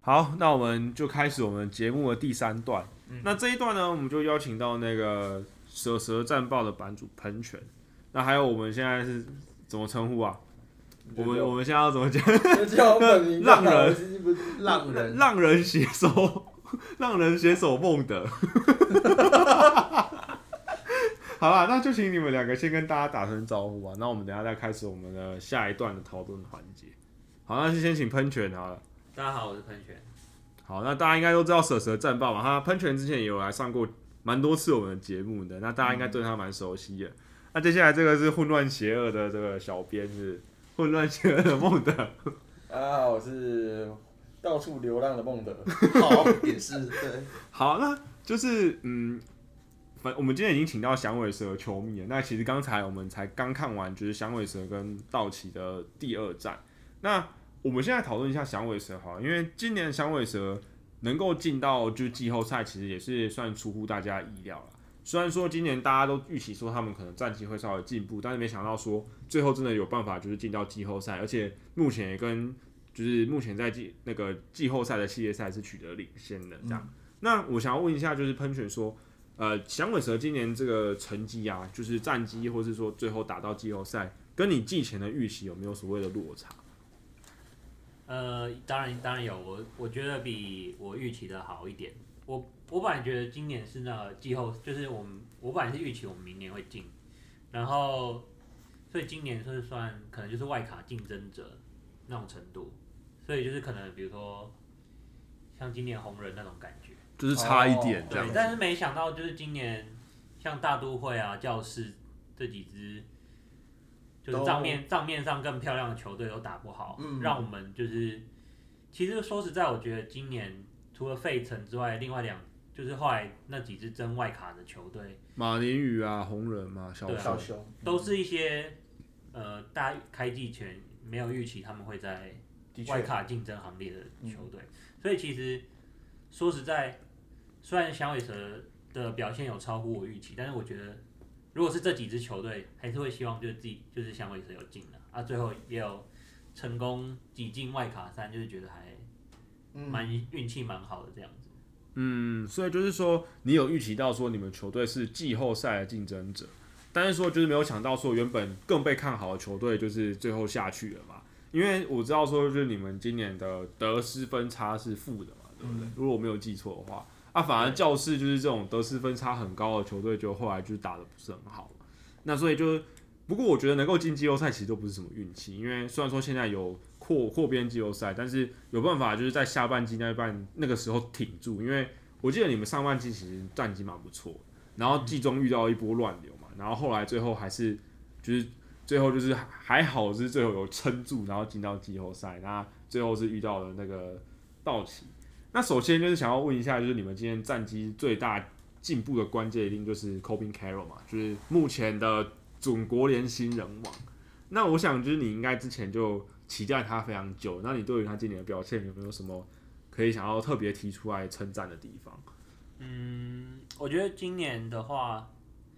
好，那我们就开始我们节目的第3段。那这一段呢，我们就邀请到那个蛇战报的版主喷泉。那还有我们现在是怎么称呼啊？我们现在要怎么讲？浪人携手孟德。好啦，那就请你们2个先跟大家打声招呼吧。那我们等一下再开始我们的下一段的讨论环节。好，那就先请喷泉好了。 大家好，我是喷泉。 好，那大家应该都知道蛇战报嘛，他喷泉之前也有来上过蛮多次我们的节目的，那大家应该对他蛮熟悉的。那接下来这个是混乱邪恶的这个小编是混乱邪恶的孟德。 大家好，我是到处流浪的孟德。 好，也是对。 好，那就是我们今天已经请到响尾蛇球迷了。那其实刚才我们才刚看完就是响尾蛇跟道奇的第2战。那我们现在讨论一下响尾蛇好了，因为今年响尾蛇能够进到就是季后赛，其实也是算出乎大家意料了。虽然说今年大家都预期说他们可能战绩会稍微进步，但是没想到说最后真的有办法就是进到季后赛，而且目前也跟就是目前在那个季后赛的系列赛是取得领先的这样。那我想要问一下，就是喷泉说，响尾蛇今年这个成绩啊，就是战绩或是说最后打到季后赛，跟你季前的预期有没有所谓的落差？ 当然有，我觉得比我预期的好一点。我本来觉得今年是那个季后，就是我本来是预期我们明年会进，然后所以今年是算可能就是外卡竞争者那种程度，所以就是可能比如说像今年红人那种感觉， 就是差一点这样。 对，但是没想到就是今年像大都会啊、教士这几支。就是账面上更漂亮的球队都打不好，让我们就是其实说实在，我觉得今年除了费城之外，另外就是后来那几支争外卡的球队， 马林鱼啊、红人嘛、小熊， 都是一些大家开季前没有预期他们会在外卡竞争行列的球队，所以其实说实在，虽然响尾蛇的表现有超乎我预期，但是我觉得。如果是这几支球队，还是会希望就是自己就是响尾蛇有进了啊，最后也有成功挤进外卡3，就是觉得还运气蛮好的这样子。 所以就是说你有预期到说你们球队是季后赛的竞争者，但是说就是没有想到说原本更被看好的球队就是最后下去了嘛？因为我知道说就是你们今年的得失分差是负的嘛，对不对？如果我没有记错的话。反而教士就是这种得失分差很高的球队，就后来就打得不是很好。那所以就，不过我觉得能够进季后赛其实都不是什么运气，因为虽然说现在有扩编季后赛，但是有办法就是在下半季那个时候挺住，因为我记得你们上半季其实战绩蛮不错，然后季中遇到一波乱流嘛，然后后来最后还是就是最后就是还好是最后有撑住，然后进到季后赛，那最后是遇到了那个道奇。那首先就是想要问一下，就是你们今天战绩最大进步的关键一定就是 Corbin Carroll 嘛，就是目前的准国联新人王。那我想就是你应该之前就期待他非常久，那你对于他今年的表现有没有什么可以想要特别提出来称赞的地方？ 我觉得今年的话，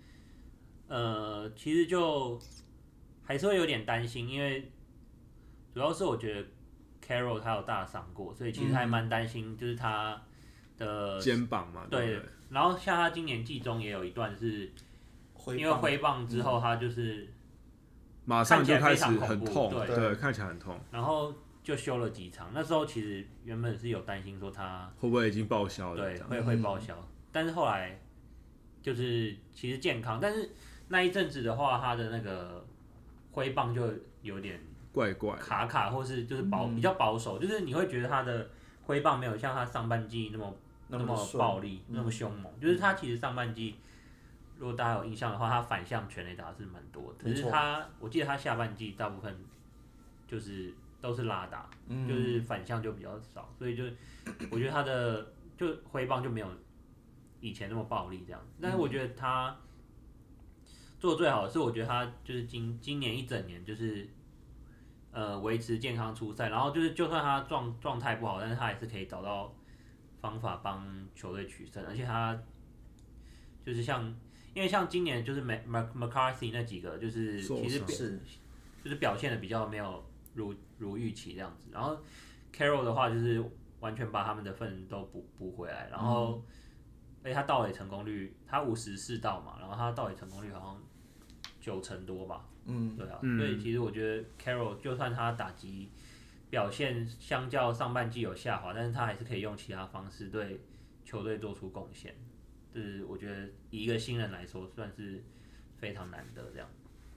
其实就还是会有点担心，因为主要是我觉得。Carroll 他有大伤过，所以其实还蛮担心，就是他的肩膀嘛。对。 然后像他今年季中也有一段是，因为挥棒之后他就是马上就开始很痛，对，看起来很痛。 然后就休了几场，那时候其实原本是有担心说他会不会已经报销了， 对，会报销。但是后来就是其实健康，但是那一阵子的话，他的那个挥棒就有点。 怪卡或是就是比较保守，就是你会觉得他的挥棒没有像他上半季那么暴力，那么凶猛。就是他其实上半季，如果大家有印象的话，他反向全垒打是蛮多的。可是我记得他下半季大部分就是都是拉打，就是反向就比较少，所以就我觉得他的就挥棒就没有以前那么暴力这样。但是我觉得他做的最好的是，我觉得他就是今年一整年就是。维持健康出赛，然后就是就算他状态不好，但是他还是可以找到方法帮球队取胜，而且他就是因为像今年就是 McCarthy 那几个就是其实就是表现的比较没有如预期这样子，然后 Carroll 的话就是完全把他们的分都补回来，然后，而且他盗垒成功率，他54盗嘛，然后他盗垒成功率好像90%多吧，对啊，所以其实我觉得 Carroll 就算他打击表现相较上半季有下滑，但是他还是可以用其他方式对球队做出贡献，就是我觉得以一个新人来说算是非常难得这样。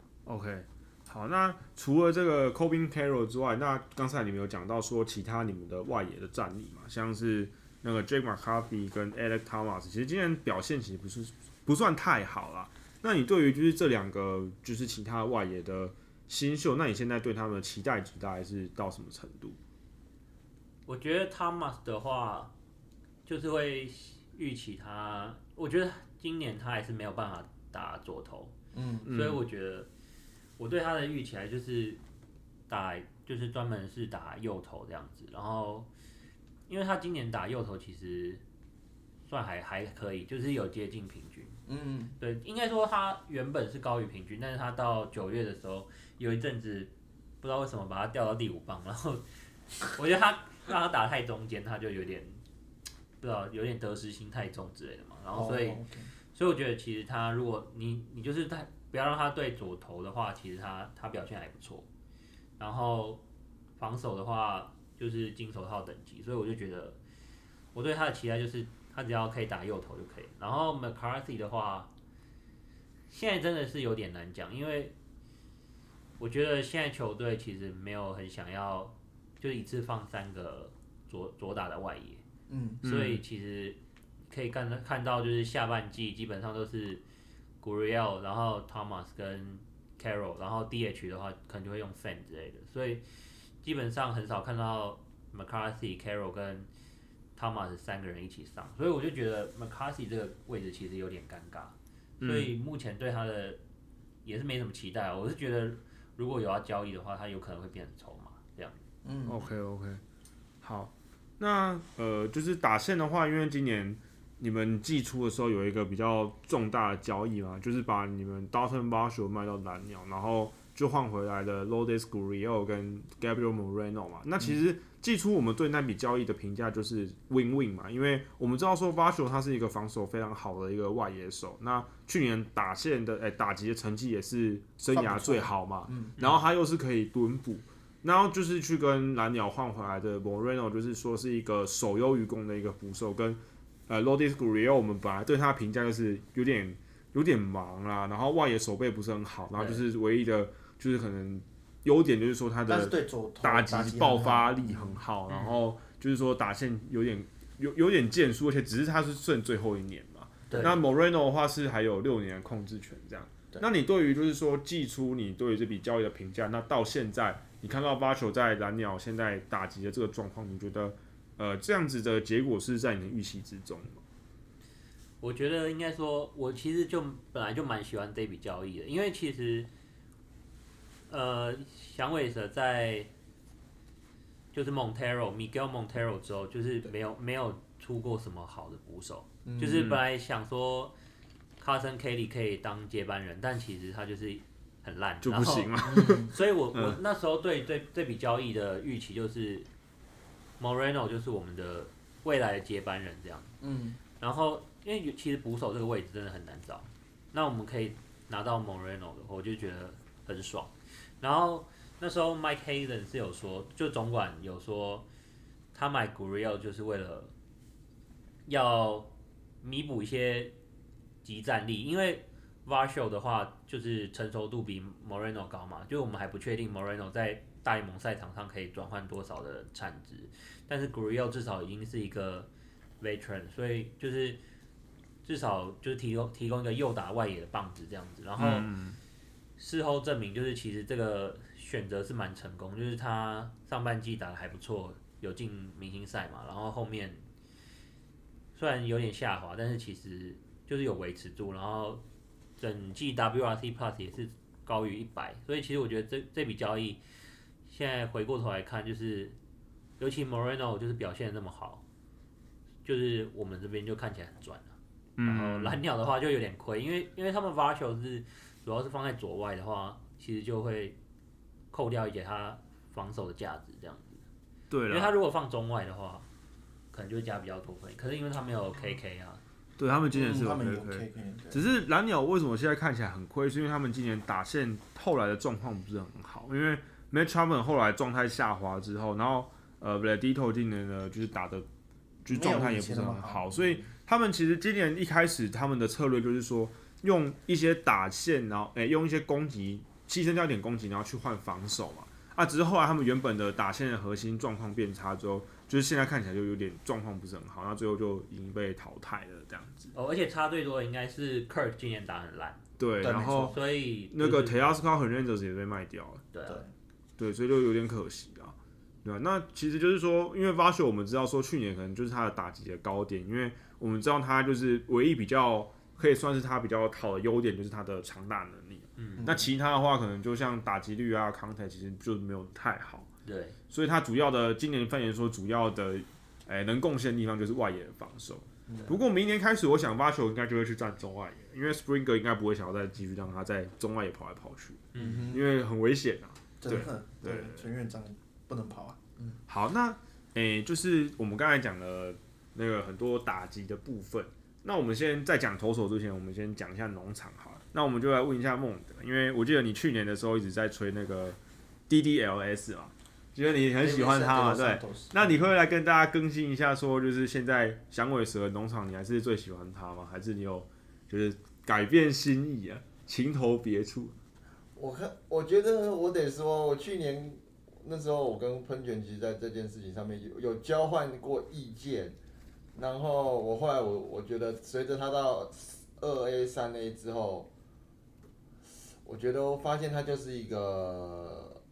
OK。好，那除了这个 Corbin Carroll 之外，那刚才你们有讲到说其他你们的外野的战力嘛，像是那个 Jake McCarthy 跟 Alek Thomas， 其实今天表现其实不算太好啦。那你对于就是这两个就是其他外野的新秀，那你现在对他们的期待值大概是到什么程度？ 我觉得 Thomas 的话，就是会预期他，我觉得今年他还是没有办法打左投，所以我觉得。我对他的预期就是就是专门是打右投这样子，然后因为他今年打右投其实算还可以，就是有接近平均，对，应该说他原本是高于平均，但是他到9月的时候有一阵子不知道为什么把他调到第5棒，然后我觉得他让他打太中间，他就有点不知道有点得失心太重之类的嘛，然后所以我觉得其实他如果你就是不要让他对左投的话，其实他表现还不错。然后防守的话就是金手套等级，所以我就觉得我对他的期待就是他只要可以打右投就可以。然后 McCarthy 的话，现在真的是有点难讲，因为我觉得现在球队其实没有很想要就一次放3个左打的外野，所以其实可以看到就是下半季基本上都是。Gurriel， 然后 Thomas 跟 Carroll， 然后 DH 的话可能就会用 Fan 之类的，所以基本上很少看到 McCarthy、Carroll 跟 Thomas 3个人一起上，所以我就觉得 McCarthy 这个位置其实有点尴尬，所以目前对他的也是没什么期待。我是觉得如果有要交易的话，他有可能会变成筹码这样。 OK， 好，那就是打线的话，因为今年。你们季初的时候有一个比较重大的交易嘛，就是把你们 Dalton Varsho 卖到蓝鸟，然后就换回来的 Lourdes Gurriel 跟 Gabriel Moreno 嘛。那其实季初我们对那笔交易的评价就是 win-win 嘛，因为我们知道说 Varsho 他是一个防守非常好的一个外野手，那去年打线的打击的成绩也是生涯最好嘛，然后他又是可以蹲捕。然后就是去跟蓝鸟换回来的 Moreno， 就是说是一个守优于攻的一个捕手，跟Lourdes Gurriel 我们本来对他的评价就是有点忙啦，然后外野手背不是很好，然后就是唯一的就是可能优点就是说他的打击爆发力很好，然后就是说打线有点建树，而且只是他是剩最后1年嘛。那 Moreno 的话是还有6年的控制权这样。那你对于就是说季初你对于这笔交易的评价，那到现在你看到 Varsho 在蓝鸟现在打击的这个状况，你觉得？这样子的结果是在你的预期之中吗？ 我觉得应该说，我其实本来就蛮喜欢这笔交易的，因为其实，响尾蛇在就是 Miguel Montero 之后，就是没有出过什么好的捕手，就是本来想说 Carson Kelly 可以当接班人，但其实他就是很烂， 就不行嘛。 所以我那时候对这笔交易的预期就是。Moreno 就是我们的未来的接班人这样，然后因为其实捕手这个位置真的很难找，那我们可以拿到 Moreno 的话，我就觉得很爽。然后那时候 Mike Hazen 是有说，就总管有说，他买 Gurriel 就是为了要弥补一些即战力，因为 Varsho 的话就是成熟度比 Moreno 高嘛，就我们还不确定 Moreno 在大联盟赛场上可以转换多少的产值，但是 Gurriel 至少已经是一个 veteran， 所以就是至少就是提供一个右打外野的棒子这样子。然后事后证明，就是其实这个选择是蛮成功，就是他上半季打得还不错，有进明星赛嘛，然后后面虽然有点下滑，但是其实就是有维持住，然后整季 WRC Plus 也是高于100，所以其实我觉得这笔交易。现在回过头来看，就是尤其 Moreno 就是表现得那么好，就是我们这边就看起来很赚了。然后蓝鸟的话就有点亏，因为他们 Varsho 是主要是放在左外的话，其实就会扣掉一些他防守的价值这样子。 对了， 因为他如果放中外的话， 可能就会加比较多分。可是因为他没有 KK 啊， 对他们今年是他们有 KK， KK， 只是蓝鸟为什么现在看起来很亏？是因为他们今年打线后来的状况不是很好，因为 Matt Chapman 后来状态下滑之后，然后Vladito 今年呢就是打的，就是状态也不是很好，所以他们其实今年一开始他们的策略就是说用一些打线，然后用一些攻击牺牲掉一点攻击，然后去换防守嘛。只是后来他们原本的打线的核心状况变差之后，就是现在看起来就有点状况不是很好，那最后就已经被淘汰了这样子。 而且差最多的应该是 Kirk 今年打很烂， 对，然后所以那个 Teoscar Hernandez 也被卖掉了，对，所以就有点可惜啊。对啊，那其实就是说，因为 Varsho 我们知道说去年可能就是他的打击的高点，因为我们知道他就是唯一比较可以算是他比较好的优点就是他的长打能力。那其他的话可能就像打击率啊 ，contact 其实就没有太好。 对， 所以他主要的今年扮演说主要的能贡献的地方就是外野的防守。不过明年开始，我想Varsho应该就会去站中外野，因为 Springer 应该不会想要再继续让他在中外野跑来跑去，因为很危险啊。 真的，对，陈院长不能跑啊。 好，那就是我们刚才讲了那个很多打击的部分，那我们先在讲投手之前，我们先讲一下农场好了。那我们就来问一下孟德，因为我记得你去年的时候一直在吹那个 DDLS 嘛，觉得你很喜欢他嘛，对。那你会来跟大家更新一下，说就是现在响尾蛇农场，你还是最喜欢他吗？还是你有就是改变心意啊，情投别处？ 我觉得我得说，我去年那时候我跟喷泉其实在这件事情上面有交换过意见，然后我后来我觉得随着他到2A 3A 之后，我觉得我发现他就是一个，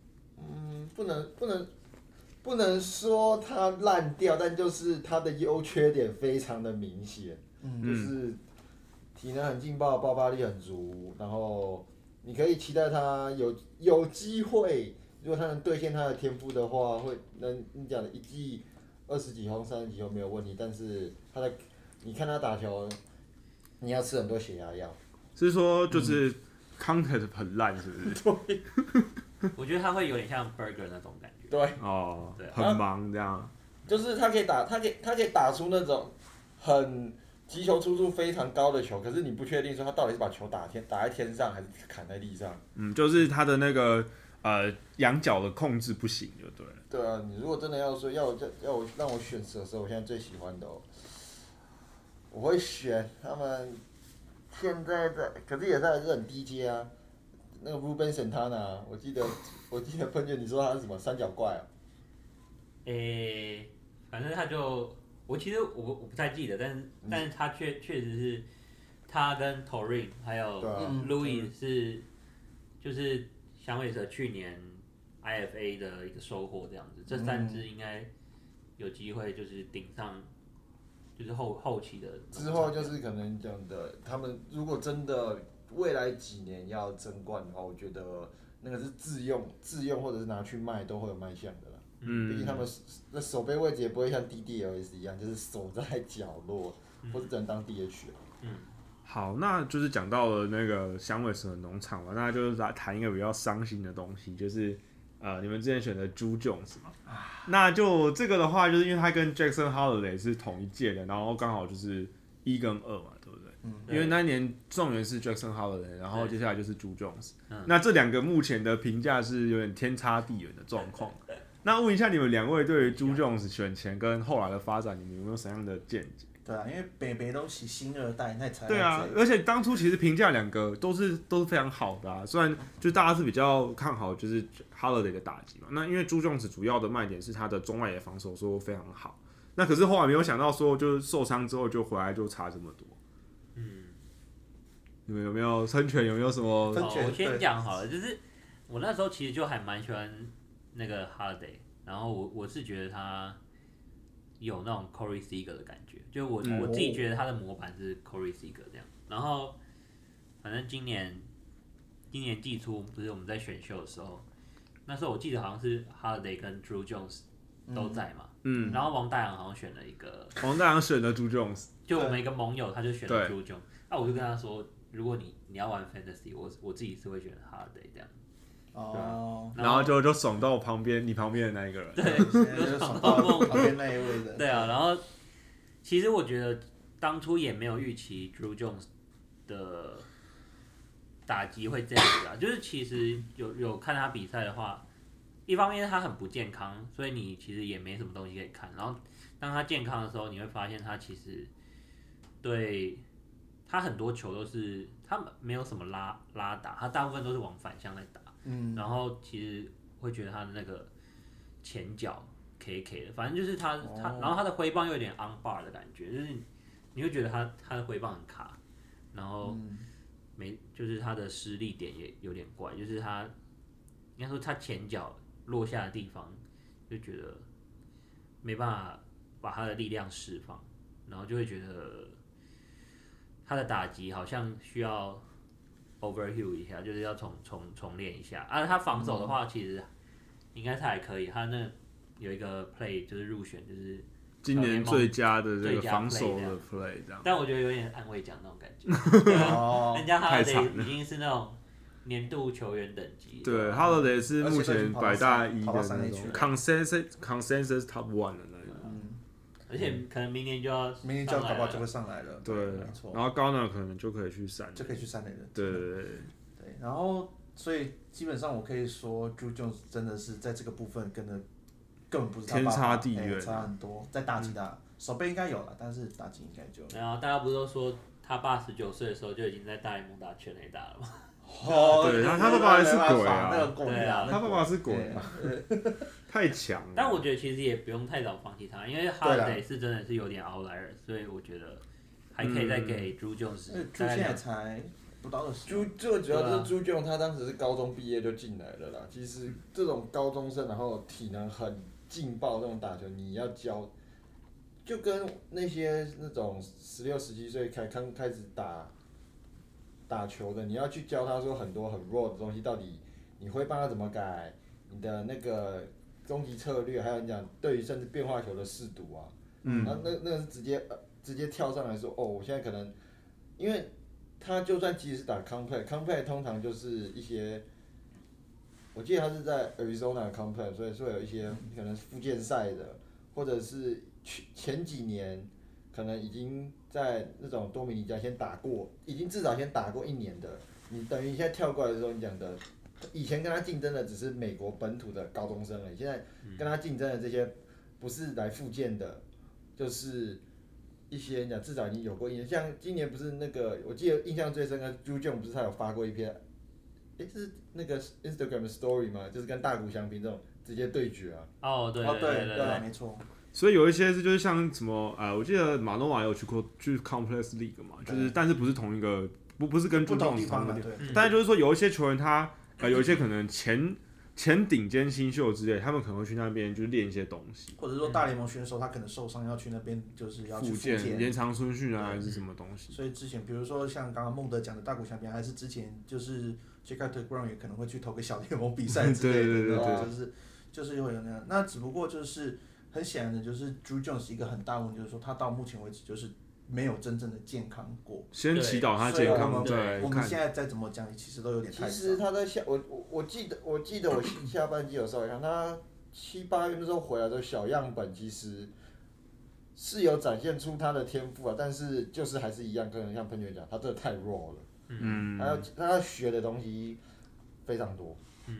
不能说他烂掉，但就是他的优缺点非常的明显，就是体能很劲爆，爆发力很足，然后你可以期待他有机会，如果他能兑现他的天赋的话，你讲的一季20几轰、30几轰没有问题，但是你看他打球，你要吃很多血压药。 是说就是 contact 很烂，是不是？ 对。 我觉得他会有点像 Burger 那种感觉。 对。 哦，很忙这样。 就是他可以打出那种很击球出速非常高的球，可是你不确定说他到底是把球打在天上还是砍在地上。 就是他的那个仰角的控制不行就对了。 对啊，你如果真的要说让我选蛇蛇，我现在最喜欢的我会选他们现在可是也是很低阶啊。那个 Ruben Santana， 我记得喷泉你说他是什么三角怪啊？ 反正他就其实我不太记得，但是他确实是他跟 Torin 还有 Louis 是就是响尾蛇去年 IFA 的一个收获这样子，这3支应该有机会就是顶上，就是后期的之后就是可能讲的，他们如果真的未来几年要争冠的话，我觉得那个是自用或者是拿去卖都会有卖相的啦。毕竟他们的守备位置也不会像 DDLS 一样，就是守在角落，或者只能当 DH。 好，那就是讲到了那个响尾蛇农场嘛，那就是来谈一个比较伤心的东西，就是你们之前选的Drew Jones嘛，那就这个的话，就是因为他跟 Jackson Holiday 是同一届的，然后刚好就是1跟2嘛，对不对？因为那一年状元是 Jackson Holiday， 然后接下来就是Drew Jones，那这两个目前的评价是有点天差地远的状况。那问一下你们两位对于Drew Jones选前跟后来的发展，你们有没有什么样的见解？ 对啊，因为北都是新二代，那才对啊，而且当初其实评价两个都是非常好的啊，虽然就大家是比较看好就是 Holiday 的打击嘛，那因为Drew Jones主要的卖点是他的中外野防守说非常好，那可是后来没有想到说就是受伤之后就回来就差这么多。你们有没有生权？有没有什么？ 我先讲好了，就是我那时候其实就还蛮喜欢那个 Holiday， 然后我是觉得他有那种 Corey Seager 的感觉，就我自己觉得他的模板是 Corey Seager 这样。然后反正今年季初不是我们在选秀的时候，那时候我记得好像是 Holiday 跟 Drew Jones 都在嘛，然后王大洋好像选了一个， 王大洋选了 Drew Jones， 就我们一个盟友他就选了 Drew Jones， 那我就跟他说，如果你要玩 Fantasy， 我自己是会选 Holiday 这样。 然后就爽到你旁边的那一个人， 对，就爽到旁边那一位的。 对啊，然后其实我觉得当初也没有预期 Drew Jones 的打击会这样子啊，就是其实有看他比赛的话，一方面他很不健康，所以你其实也没什么东西可以看。然后当他健康的时候，你会发现他其实对他很多球都是他没有什么拉打，他大部分都是往反向在打。然后其实会觉得他的那个前脚 K 的，反正就是他，然后他的挥棒又有点 on bar 的感觉，就是你会觉得他的挥棒很卡，然后就是他的施力点也有点怪，就是他应该说他前脚落下的地方，就觉得没办法把他的力量释放，然后就会觉得他的打击好像需要 overheal 一下，就是要重练一下。他防守的话，其实应该是还可以，他那有一个 play 就是入选，就是今年最佳的这个防守的 play 这样。 但我觉得有点安慰奖那种感觉，人家他已经是那种年度球员等级。 对 ，Holiday 是目前百大1的那种 consensus top 1的那种。 而且可能明年就要搞不好就会上来了。 对， 没错。 然后高呢可能就可以去3垒， 就可以去3垒了。 对， 然后所以基本上我可以说 ，Drew Jones 真的是在这个部分根本不是他爸爸天差地远， 差很多。在打击手背应该有了，但是打击应该就没有。大家不是都说他爸19岁的时候就已经在大联盟打全垒打了吗？ 对，他爸爸是鬼啊， 对啊， 他爸爸是鬼啊，太强了。 但我觉得其实也不用太早放弃他，因为 Holiday 是真的是有点 outlier， 所以我觉得还可以再给 Drew Jones。 Drew 现在才不到20。 最主要就是 Drew Jones 他当时是高中毕业就进来了啦。其实这种高中生，然后体能很劲爆这种打球，你要教，就跟那些那种16、17岁刚开始打球的，你要去教他说很多很弱的东西，到底你会帮他怎么改，你的那个攻击策略，还有你讲对于甚至变化球的视读啊，那个是直接跳上来说，我现在可能，因为他就算即使是打 complet 通常就是一些，我记得他是在 Arizona complet， 所以说有一些可能复健赛的，或者是前几年可能已经在那种多米尼加先打过，已经至少先打过1年的，你等于现在跳过来的时候，你讲的，以前跟他竞争的只是美国本土的高中生而已，现在跟他竞争的这些不是来复健的，就是一些你讲至少已经有过1年，像今年不是那个，我记得印象最深的 Drew Jones 不是他有发过一篇，是那个 Instagram 的 story 嘛，就是跟大谷翔平这种直接对决啊。 对， 没错。 所以有一些就是像什么我记得马诺瓦有去 Complex League 嘛，就是但是不是同一个，不是跟不同地方的，对。 但是就是说有一些球员他有一些可能前顶尖新秀之类，他们可能会去那边就是练一些东西， 或者说大联盟选手他可能受伤要去那边就是要去复健延长春训啊还是什么东西。 所以之前比如说像刚刚孟德讲的大谷翔平，还是之前就是 Jacob Brown 也可能会去投个小联盟比赛之类的， 对， 就是会有那样。那只不过就是很显然的，就是 Drew Jones 一个很大问题，就是说他到目前为止就是没有真正的健康过。 先祈祷他健康，对。 我们现在再怎么讲，其实都有点太早。 其实他在我记得我下半季有稍微看他7、8月那时候回来的小样本，其实是有展现出他的天赋啊，但是就是还是一样，跟像喷泉讲，他真的太弱了。他要学的东西非常多。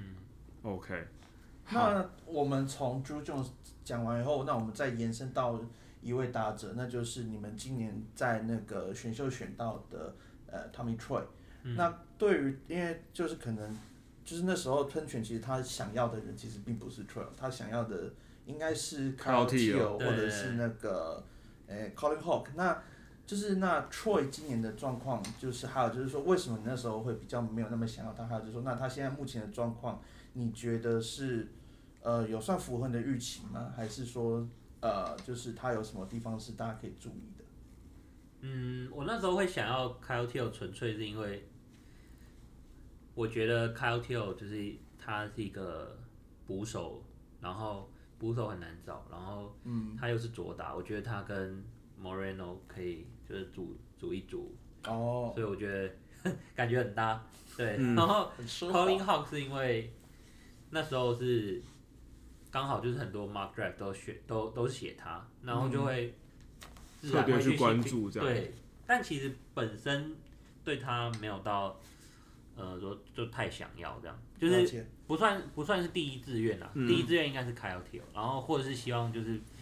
OK。 那我们从 Drew Jones 讲完以后，那我们再延伸到一位打者，那就是你们今年在那个选秀选到的Tommy Troy。那对于因为就是可能就是那时候喷泉其实他想要的人其实并不是 Troy， 他想要的应该是 Kyle Teel 或者是那个Colin Hawk。那就是那 Troy 今年的状况，就是还有就是说为什么你那时候会比较没有那么想要他？还有就是说那他现在目前的状况，你觉得是有算符合你的预期吗？还是说就是他有什么地方是大家可以注意的？ 我那时候会想要 Kyle Teel， 纯粹是因为我觉得 Kyle Teel 就是他是一个捕手，然后捕手很难找，然后他又是左打，我觉得他跟 Moreno 可以就是组一组，所以我觉得感觉很搭，对。然后 Colin Hawk 是因为那时候是刚好就是很多 mock draft 都写他，然后就会特别去关注注这样。 对，但其实本身对他没有到说就太想要这样，就是不算是第一志愿啦，第一志愿应该是 Kyle Till， 然后或者是希望就是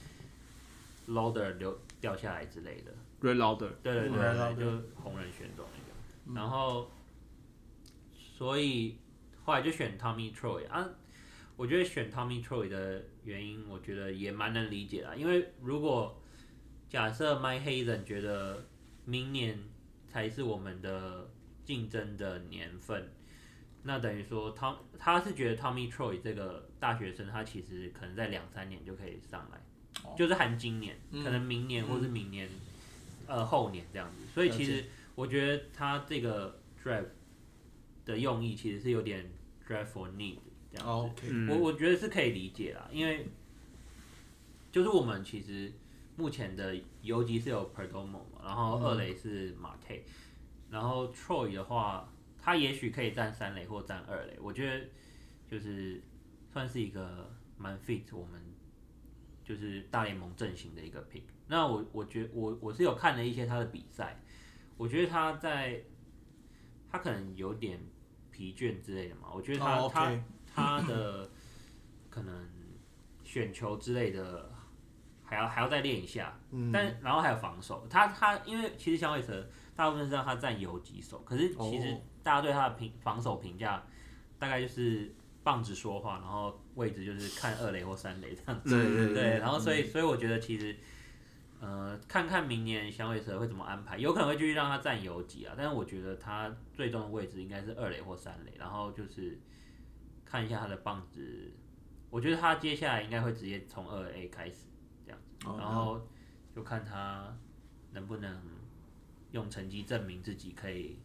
Lauder 掉下来之类的。 Ray Lauder， 对，就红人选手那个，然后所以后来就选 Tommy Troy 啊。我觉得选 Tommy Troy 的原因，我觉得也蛮能理解啦。因为如果假设 Mike Hazen 觉得明年才是我们的竞争的年份，那等于说他是觉得 Tommy Troy 这个大学生，他其实可能在2-3年就可以上来，就是含今年，可能明年或是明年后年这样子。所以其实我觉得他这个 draft 的用意其实是有点 draft for need。这样子，我觉得是可以理解啦，因为就是我们其实目前的游击是有 Perdomo 嘛，然后二垒是马 K， 然后 Troy 的话，他也许可以站3垒或站2垒，我觉得就是算是一个蛮 fit 我们就是大联盟阵型的一个 pick。那我觉得我是有看了一些他的比赛，我觉得他可能有点疲倦之类的嘛，我觉得他的可能选球之类的还要再练一下，然后还有防守，他因为其实响尾蛇大部分是让他站游击手，可是其实大家对他的防守评价大概就是棒子说话，然后位置就是看2垒或3垒这样子，对，然后所以我觉得其实看看明年响尾蛇会怎么安排，有可能会继续让他站游击啊，但是我觉得他最终的位置应该是2垒或3垒，然后就是看一下他的棒子，我觉得他接下来应该会直接从2A 开始这样子，然后就看他能不能用成绩证明自己可以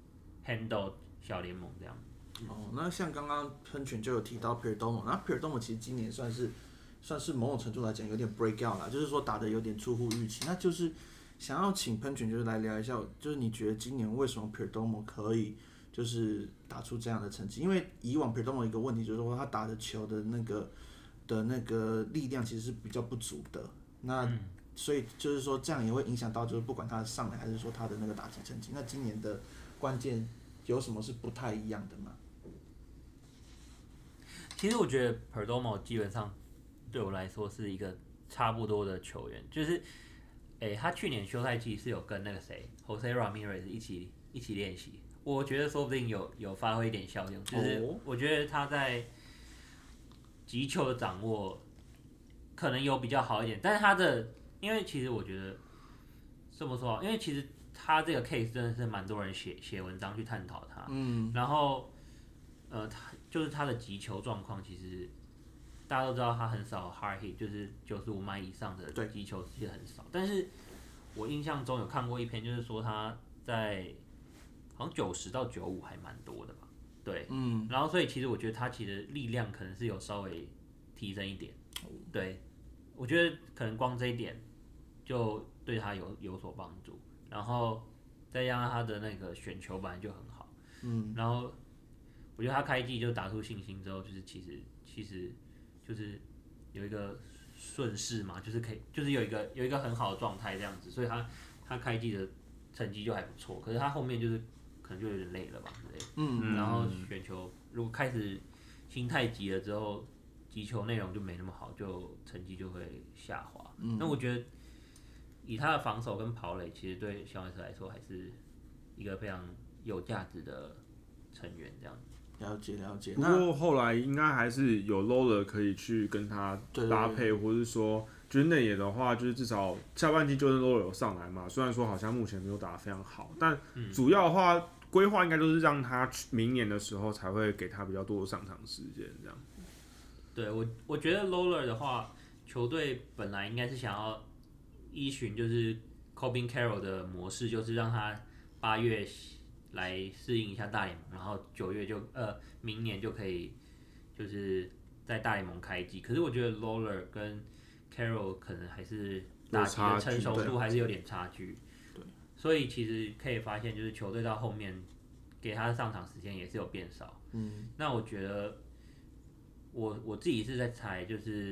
handle 小联盟这样。 那像刚刚喷泉就有提到 Perdomo， 那 Perdomo 其实今年算是某种程度来讲有点 break out 啦，就是说打得有点出乎预期。那就是想要请喷泉就是来聊一下，就是你觉得今年为什么 Perdomo 可以就是打出这样的成绩？因为以往 Perdomo 一个问题就是说他打的球的那个力量其实是比较不足的，那所以就是说这样也会影响到就是不管他上来还是说他的那个打击成绩。那今年的关键有什么是不太一样的吗？ 其实我觉得 Perdomo 基本上对我来说是一个差不多的球员，就是，他去年休赛季是有跟那个谁 Jose Ramirez 一起练习，我觉得说不定有发挥一点效用，就是我觉得他在击球的掌握可能有比较好一点，但是因为其实我觉得这么说，因为其实他这个 case 真的是蛮多人写文章去探讨他，然后就是他的击球状况，其实大家都知道他很少 hard hit， 就是95迈以上的击球其实很少。但是我印象中有看过一篇，就是说他在好像90到95还蛮多的吧，对，然后所以其实我觉得他其实力量可能是有稍微提升一点，对，我觉得可能光这一点就对他有所帮助，然后再加上他的那个选球本来就很好，然后我觉得他开季就打出信心之后，就是其实就是有一个顺势嘛，就是可以就是有一个很好的状态这样子，所以他开季的成绩就还不错，可是他后面就是可能就有点累了吧，对，然后选球如果开始心太急了之后，击球内容就没那么好，就成绩就会下滑。那我觉得以他的防守跟跑垒，其实对小野蛇来说还是一个非常有价值的成员这样子。 了解。 不过后来应该还是有 Lola 可以去跟他搭配，或是说就是内野的话，就是至少下半季就是 Lola 有上来嘛。虽然说好像目前没有打得非常好，但主要的话规划应该都是让他明年的时候才会给他比较多的上场时间这样。 对我觉得 Lola 的话，球队本来应该是想要依循就是 Corbin Carroll 的模式，就是让他8月来适应一下大联盟，然后9月明年就可以就是在大联盟开季。可是我觉得 Lola 跟 Carroll 可能还是打击的成熟度还是有点差距，对，所以其实可以发现就是球队到后面给他的上场时间也是有变少。那我觉得我自己是在猜，就是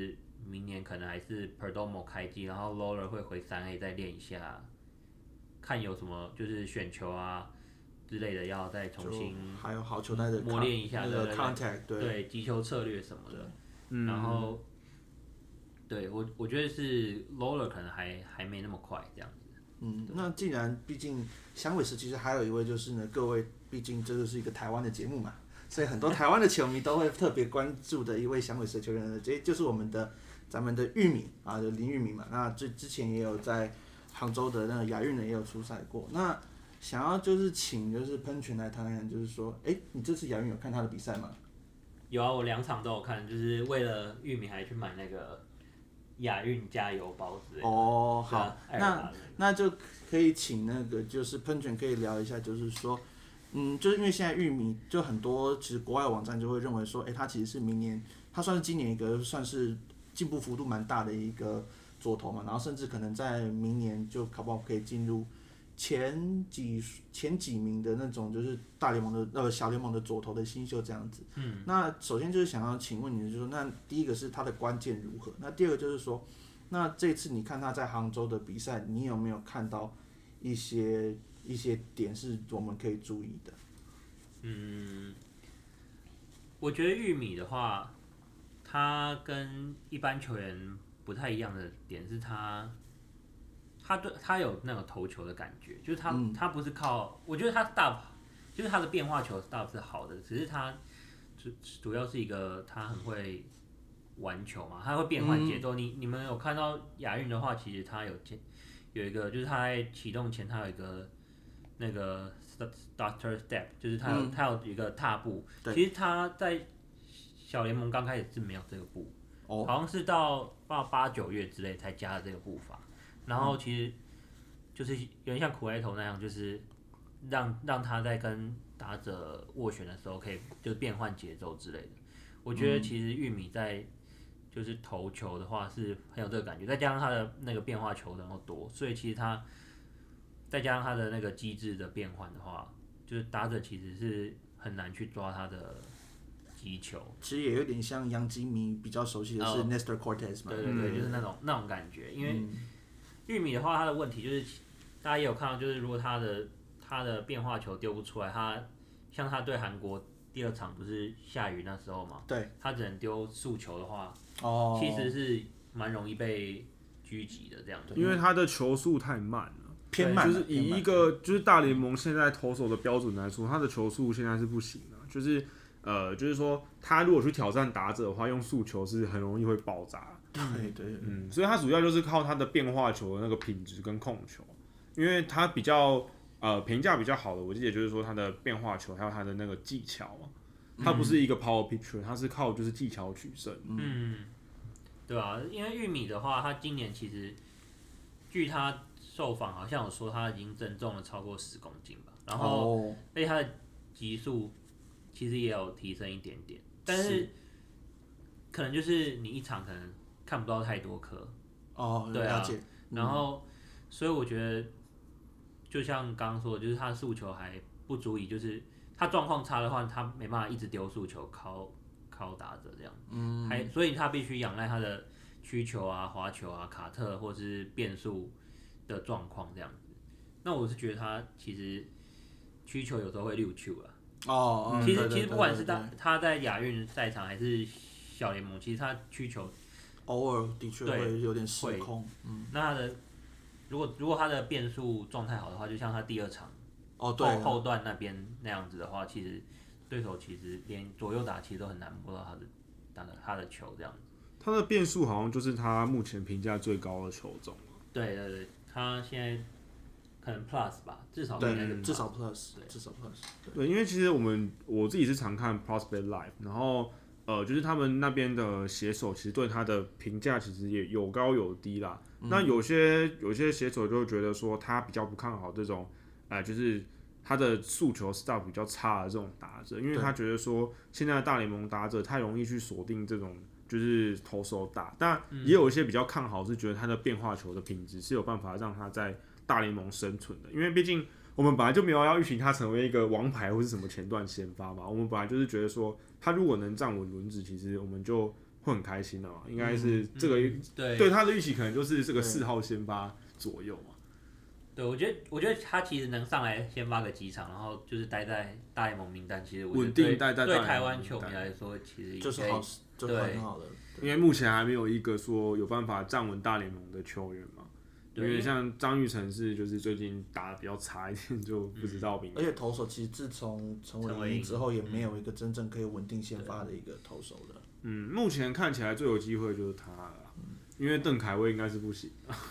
明年可能还是 Perdomo 开季，然后 Lawler 会回3A 再练一下，看有什么就是选球啊之类的要再重新还有好球带的磨练一下那个 contact 对击球策略什么的，然后对我觉得是 Lawler 可能还没那么快这样子。 那既然毕竟响尾蛇其实还有一位就是呢，各位毕竟这就是一个台湾的节目嘛，所以很多台湾的球迷都会特别关注的一位响尾蛇球员呢，这就是咱们的玉米啊，就林玉米嘛。那之前也有在杭州的那个亚运呢也有出赛过。那想要就是请就是喷泉来谈谈，就是说，你这次亚运有看他的比赛吗？ 有啊，我2场都有看，就是为了玉米还去买那个亚运加油包之类的。 哦，好，那就可以请那个就是喷泉可以聊一下，就是说，就是因为现在玉米就很多，其实国外网站就会认为说，它其实是明年，它算是今年一个算是进步幅度蛮大的一个左投嘛，然后甚至可能在明年就搞不好可以进入前几名的那种就是大联盟的小联盟的左投的新秀这样子。那首先就是想要请问你，就是说，那第一个是他的关键如何？那第二个就是说，那这次你看他在杭州的比赛，你有没有看到一些点是我们可以注意的？ 我觉得玉米的话，他跟一般球员不太一样的点是他有那个投球的感觉，就是他不是靠，我觉得他就是他的变化球倒是好的，只是他主要是一个他很会玩球嘛，他会变换节奏。你们有看到亚运的话，其实他有一个，就是他在启动前他有一个那个 starter step， 就是他有一个踏步。其实他在小联盟刚开始是没有这个步，好像是到8、9月之类才加了这个步伐。然后其实就是有点像苦艾头那样，就是让他在跟打者斡旋的时候可以就变换节奏之类的。我觉得其实玉米在就是投球的话是很有这个感觉，再加上他的那个变化球能够多，所以其实他再加上他的那个机制的变换的话，就是打者其实是很难去抓他的击球。 其实也有点像洋基迷比较熟悉的是 Nestor Cortez 嘛。 对，就是那种感觉。因为玉米的话，他的问题就是大家也有看到，就是如果他的变化球丢不出来，像他对韩国第2场不是下雨那时候嘛， 对， 他只能丢速球的话，其实是蛮容易被狙击的这样子。 因为他的球速太慢了， 偏慢， 就是以一个就是大联盟现在投手的标准来说，他的球速现在是不行的，就是说他如果去挑战打者的话，用速球是很容易会爆炸。 对， 所以他主要就是靠他的变化球的那个品质跟控球，因为他比较评价比较好的，我记得就是说他的变化球还有他的那个技巧他不是一个 power pitcher， 他是靠就是技巧取胜。 对啊，因为玉米的话，他今年其实据他受访好像有说他已经增重了超过10公斤吧，然后而且他的级数其实也有提升一点点，但是可能就是你一场可能看不到太多颗。对啊，然后所以我觉得就像刚刚说的，就是他的速球还不足以，就是他状况差的话，他没办法一直丢速球靠打者这样。所以他必须仰赖他的曲球啊、滑球啊、卡特或是变速的状况这样子。那我是觉得他其实曲球有时候会溜球啊。其实不管是他在亚运赛场还是小联盟，其实他曲球偶尔的确会有点失控。 那他的如果他的变速状态好的话，就像他第2场后段那边那样子的话，其实对手其实连左右打其实都很难摸到他的球这样子。 他的变速好像就是他目前评价最高的球种。 对，他现在可能 Plus 吧，至少应该是至少 Plus。 对，因为其实我自己是常看 Prospect Live， 然后就是他们那边的写手其实对他的评价其实也有高有低啦。那有些写手就觉得说他比较不看好这种，就是他的速球 stuff 比较差的这种打者，因为他觉得说现在的大联盟打者太容易去锁定这种就是投手打，但也有一些比较看好是觉得他的变化球的品质是有办法让他在大联盟生存的，因为毕竟我们本来就没有要预期他成为一个王牌或是什么前段先发嘛，我们本来就是觉得说他如果能站稳轮子，其实我们就会很开心的嘛，应该是这个对他的预期可能就是这个4号先发左右嘛。 对，我觉得他其实能上来先发个几场，然后就是待在大联盟名单，其实我觉得稳定待在对台湾球迷来说，其实就是好，就是很好的。 因为目前还没有一个说有办法站稳大联盟的球员嘛。因为像张育成是就是最近打得比较差一点，就不知道明年。 而且投手其实自从陈伟霆之后，也没有一个真正可以稳定先发的一个投手的。 目前看起来最有机会就是他了啦。因为邓凯威应该是不行。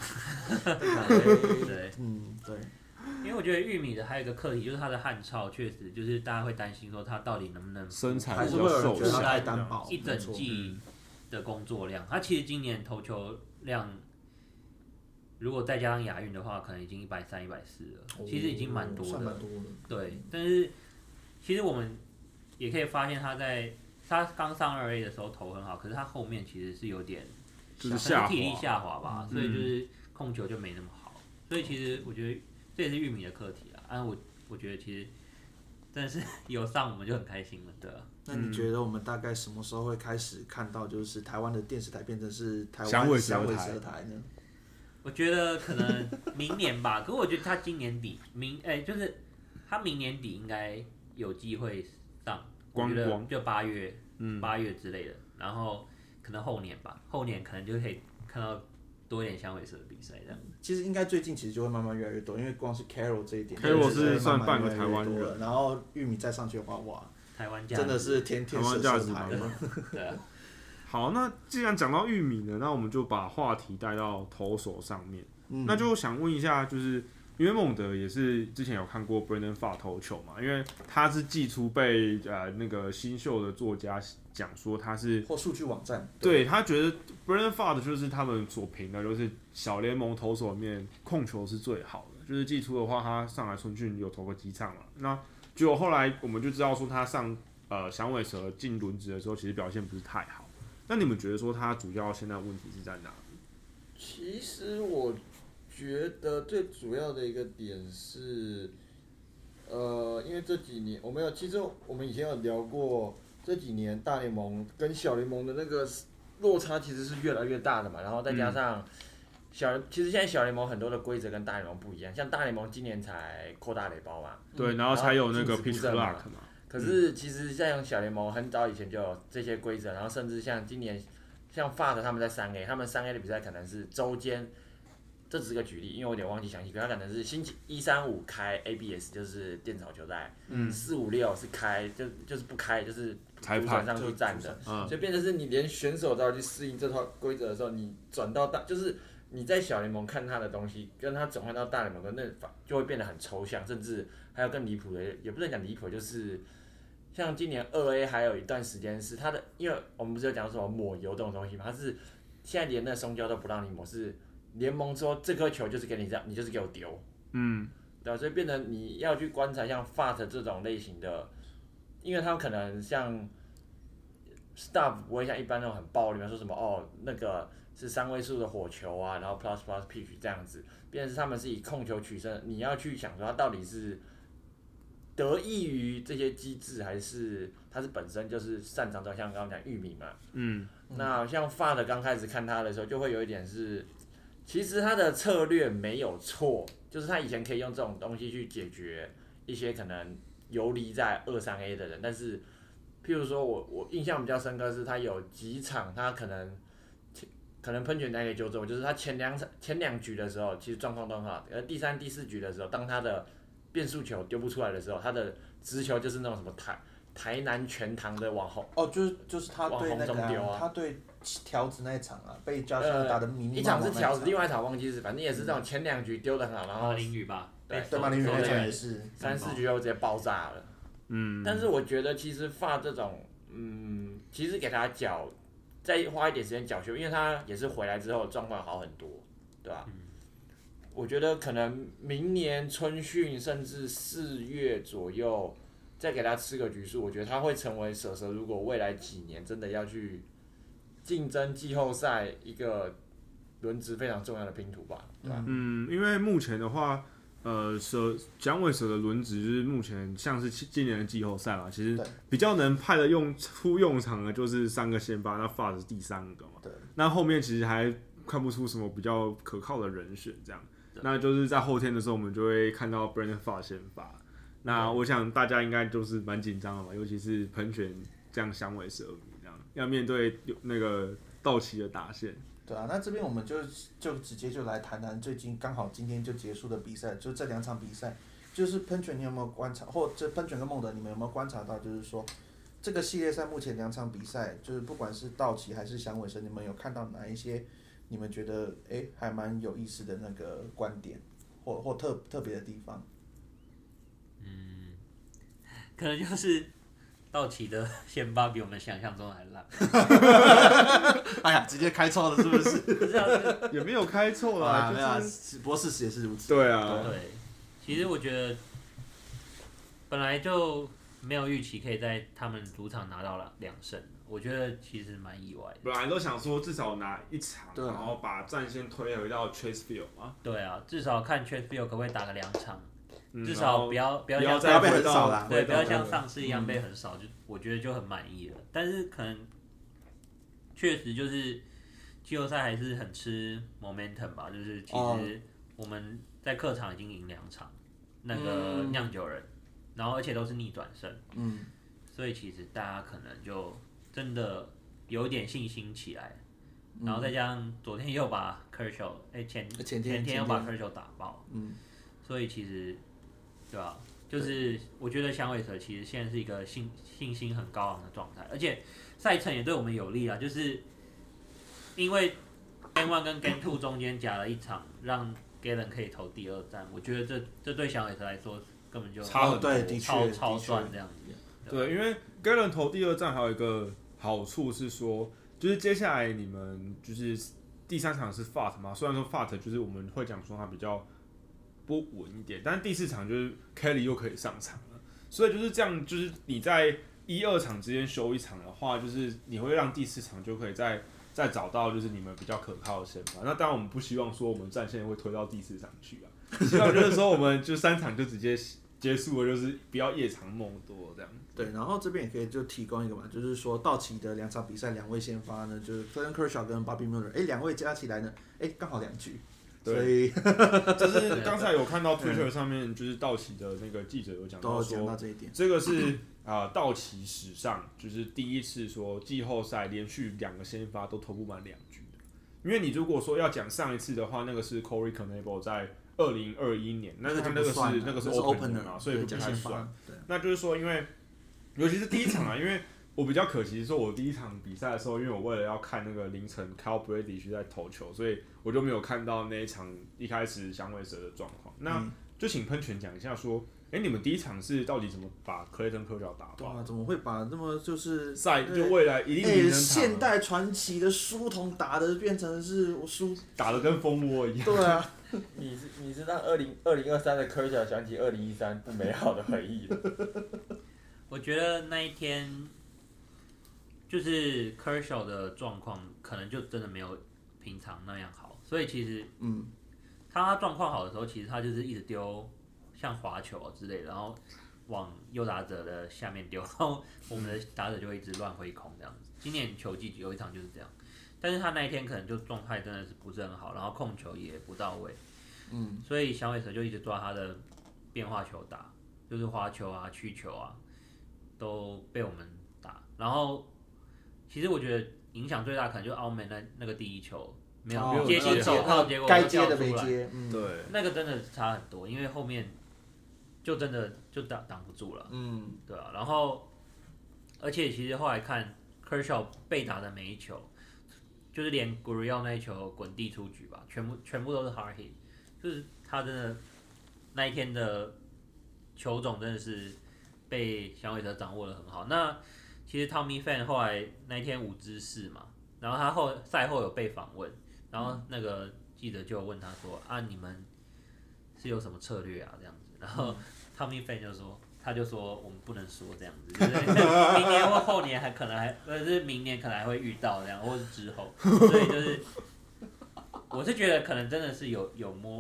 对， 对。 因为我觉得玉米的还有一个课题，就是他的汗臭，确实就是大家会担心说他到底能不能身材还是会有人觉得他太单薄， 一整季的工作量。他其实今年投球量，如果再加上亚运的话，可能已经130、140了，其实已经蛮多的。对，但是其实我们也可以发现他刚上2A 的时候投很好，可是他后面其实是有点就是体力下滑吧，所以就是控球就没那么好。所以其实我觉得这也是玉米的课题啊。我觉得其实真的是有上我们就很开心了，对啊。 那你觉得我们大概什么时候会开始看到，就是台湾的电视台变成是台湾响尾蛇台呢？ 我觉得可能明年吧，可是我觉得他今年底就是他明年底应该有机会上，我觉得就8月之类的，然后可能后年吧，后年可能就可以看到多一点响尾蛇的比赛这样。 其实应该最近其实就会慢慢越来越多，因为光是 Carroll 这一点 ，Carroll 是算半个台湾人， 然后玉米再上去的话，哇， 台湾价真的是天天射台了。 对啊。 好，那既然讲到玉米呢，那我们就把话题带到投手上面。那就想问一下，就是因为孟德也是之前有看过 Brandon Pfaadt 投球嘛，因为他是季初被那个新秀的作家讲说他是或数据网站， 对他觉得 Brandon Pfaadt 就是他们所评的，就是小联盟投手里面控球是最好的。就是季初的话，他上来春训有投过几场嘛，那结果后来我们就知道说他上响尾蛇进轮值的时候，其实表现不是太好。那你们觉得说他主要现在问题是在哪里？ 其实我觉得最主要的一个点是，因为这几年其实我们以前有聊过，这几年大联盟跟小联盟的那个落差其实是越来越大的嘛，然后再加上其实现在小联盟很多的规则跟大联盟不一样，像大联盟今年才扩大垒包嘛， 对，然后才有那个 pitch clock 嘛。 可是其实像小联盟很早以前就有这些规则，然后甚至像今年像 Pfaadt 他们在3A， 他们3A 的比赛可能是周间，这只是个举例，因为我有点忘记详细，可他可能是星期1、3、5开 ABS， 就是电草球赛，4、5、6是开，就是不开，就是裁判上去站的，所以变成是你连选手都要去适应这套规则的时候，你转到就是你在小联盟看他的东西，跟他转换到大联盟的那就会变得很抽象，甚至还有更离谱的，也不能讲离谱，就是像今年2A 还有一段时间是他的，因为我们不是有讲什么抹油这种东西嘛，他是现在连那松胶都不让你抹，是联盟说这颗球就是给你这样，你就是给我丢，对吧？所以变成你要去观察像 Pfaadt 这种类型的，因为他们可能像 stuff 不会像一般那种很暴力嘛，说什么那个是3位数的火球啊，然后 plus pitch 这样子，变成是他们是以控球取胜，你要去想说他到底是得益于这些机制，还是他是本身就是擅长的，像刚刚讲玉米嘛，那像 Pfaadt 刚开始看他的时候，就会有一点是，其实他的策略没有错，就是他以前可以用这种东西去解决一些可能游离在2、3A 的人，但是譬如说我印象比较深刻是他有几场他可能喷泉带给纠正，就是他前两局的时候其实状况都很好，而第3、第4局的时候，当他的变速球丢不出来的时候，他的直球就是那种什么台南全堂的往后就是他对那个他对条子那一场啊，被加上打的迷一场是条子，另外一场忘记是，反正也是这种前2局丢的很好，然后马林鱼吧， 对马林鱼那场也是 3、4局又直接爆炸了。但是我觉得其实Pfaadt这种，其实给他再花一点时间缴修，因为他也是回来之后状况好很多，对吧？我觉得可能明年春训甚至4月左右再给他吃个局数，我觉得他会成为蛇蛇如果未来几年真的要去竞争季后赛一个轮值非常重要的拼图吧，对吧？ 因为目前的话响尾蛇的轮值就是目前像是今年的季后赛嘛，其实比较能派的出用场的就是3个先发，那 FAT 是第3个嘛。 对。 那后面其实还看不出什么比较可靠的人选，这样。那就是在后天的时候，我们就会看到 Brandon FAT 先发。那我想大家应该就是蛮紧张的嘛，尤其是喷泉这样响尾蛇迷这样，要面对那个道奇的打线。 对啊，那这边我们就直接就来谈谈最近刚好今天就结束的比赛，就这2场比赛，就是喷泉你有没有观察，或者喷泉跟孟德你们有没有观察到，就是说这个系列赛目前2场比赛，就是不管是道奇还是响尾蛇，你们有看到哪一些你们觉得还蛮有意思的那个观点，或特别的地方？ 可能就是道奇的先发比我们想象中还烂。 哎呀，直接开错了是不是？ 也没有开错啦， 没有，不过事实也是如此。 对啊， 对，其实我觉得本来就没有预期可以在他们主场拿到了2胜，我觉得其实蛮意外的。 本来都想说至少拿1场，然后把战线推回到 Chase Field 嘛。 对啊，至少看 Chase Field 可不可以打个2场。至少不要被像横扫啦， 对，不要像上次一样被横扫，就我觉得就很满意了。但是可能确实就是季后赛还是很吃 momentum 吧，就是其实我们在客场已经赢2场，那个酿酒人，然后而且都是逆转胜，所以其实大家可能就真的有点信心起来，然后再加上昨天又把 Kershaw， 前天又把 Kershaw 打爆，所以其实。对吧？就是我觉得响尾蛇其实现在是一个信心很高昂的状态，而且赛程也对我们有利啊，就是因为 Game 1跟 Game 2中间夹了1场，让 Galen 可以投第2战，我觉得这对响尾蛇来说根本就差很多， 对，的确超赚这样子。 对，因为 Galen 投第2战还有一个好处是说，就是接下来你们就是第3场是 FAT 嘛，虽然说 FAT 就是我们会讲说他比较不稳一点，但是第4场就是 Kelly 又可以上场了，所以就是这样，就是你在1、2场之间休1场的话，就是你会让第4场就可以再找到就是你们比较可靠的先发。那当然我们不希望说我们战线会推到第4场去啊，希望就是说我们就3场就直接结束了，就是不要夜长梦多这样。 对，然后这边也可以就提供一个嘛，就是说道奇的2场比赛2位先发呢，就是 Clayton Kershaw 跟 Bobby Miller， 2位加起来呢，刚好2局。所以就是刚才有看到 Twitter 上面，就是道奇的那个记者有讲到说，这个是道奇史上就是第一次说季后赛连续2个先发都投不满2局的。因为你如果说要讲上一次的话，那个是 Corey Knebel 在2021年，那个是 opener 嘛，所以就不太算。那就是说，因为尤其是第1场啊，因为我比较可惜，说我第1场比赛的时候，因为我为了要看那个凌晨 Kyle Bradish 在投球，所以我就没有看到那一场一开始响尾蛇的状况。那就请喷泉讲一下，说，你们第1场是到底怎么把 Clayton Kershaw 打爆？ 哇，怎么会把那么就是赛就未来一定现代传奇的书童打的变成是我书打的跟蜂窝一样？ 对啊， 你是让2023的 Kershaw 想起2013不美好的回忆了。 我觉得那一天。就是 Kershaw 的状况可能就真的没有平常那样好，所以其实，他状况好的时候，其实他就是一直丢像滑球之类的，然后往右打者的下面丢，然后我们的打者就会一直乱挥空这样子。今年球季有1场就是这样，但是他那一天可能就状态真的是不是很好，然后控球也不到位，所以响尾蛇就一直抓他的变化球打，就是滑球啊、曲球啊，都被我们打，然后。其实我觉得影响最大可能就Outman那个第1球没有接近手套，结果该接的没接， 对， 那个真的差很多，因为后面就真的就挡不住了，对啊，然后而且其实后来看 Kershaw 被打的每一球，就是连 Gurriel 那一球滚地出局吧，全部都是 hard hit， 就是他真的那一天的球种真的是被响尾蛇掌握的很好。那其实 Tommy Pham 后来那一天5支4嘛，然后他赛后有被访问，然后那个记者就问他说：“啊，你们是有什么策略啊？”这样子，然后 Tommy Pham 他就说我们不能说这样子，就是明年或后年还可能是明年可能还会遇到这样，或是之后，所以就是我是觉得可能真的是有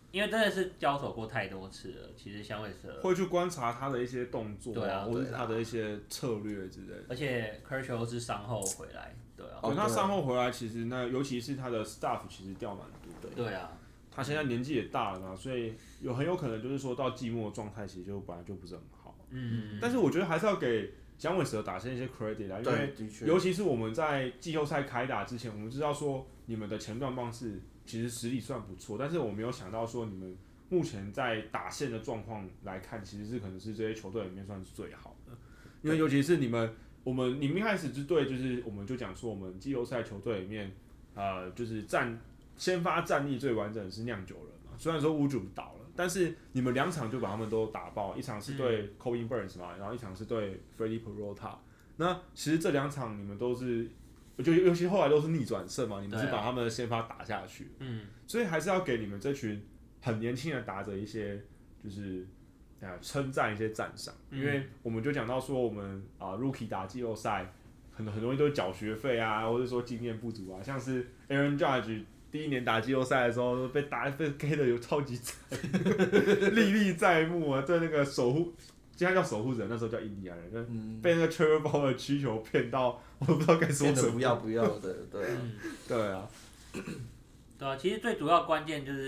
因为真的是交手过太多次了，其实响尾蛇会去观察他的一些动作对啊， 或者他的一些策略之类的。 而且 Kershaw 是伤后回来，对啊， 对，他伤后回来，其实尤其是他的 staff 其实掉蛮多的。 对啊， 他现在年纪也大了嘛，所以很有可能就是说到季末的状态其实就本来就不是很好。但是我觉得还是要给响尾蛇打线一些 credit 啊，因为尤其是我们在季后赛开打之前，我们知道说你们的前段棒是其实实力算不错，但是我没有想到说你们目前在打线的状况来看，其实是可能是这些球队里面算是最好的，因为尤其是你们一开始之队就是我们就讲说我们季后赛球队里面就是先发战力最完整的是酿酒人嘛，虽然说屋主倒了，但是你们2场就把他们都打爆，一场是对 Corbin Burns 嘛，然后一场是对 Freddie Peralta。那其实这2场你们都是，就尤其后来都是逆转胜嘛，你们是把他们的先发打下去，所以还是要给你们这群很年轻的打者一些就是称赞一些赞赏，因为我们就讲到说我们Rookie 打季后赛很容易都是缴学费啊，或者说经验不足啊，像是 Aaron Judge。第1年打季后赛的时候被 K 的有超级惨，历历在目啊！对那个现在叫守护者，那时候叫印第安人，被那个 Trevor Bauer 的曲球骗到，我都不知道该说什么。 不要的，对啊， 对啊， 对啊，其实最主要关键就是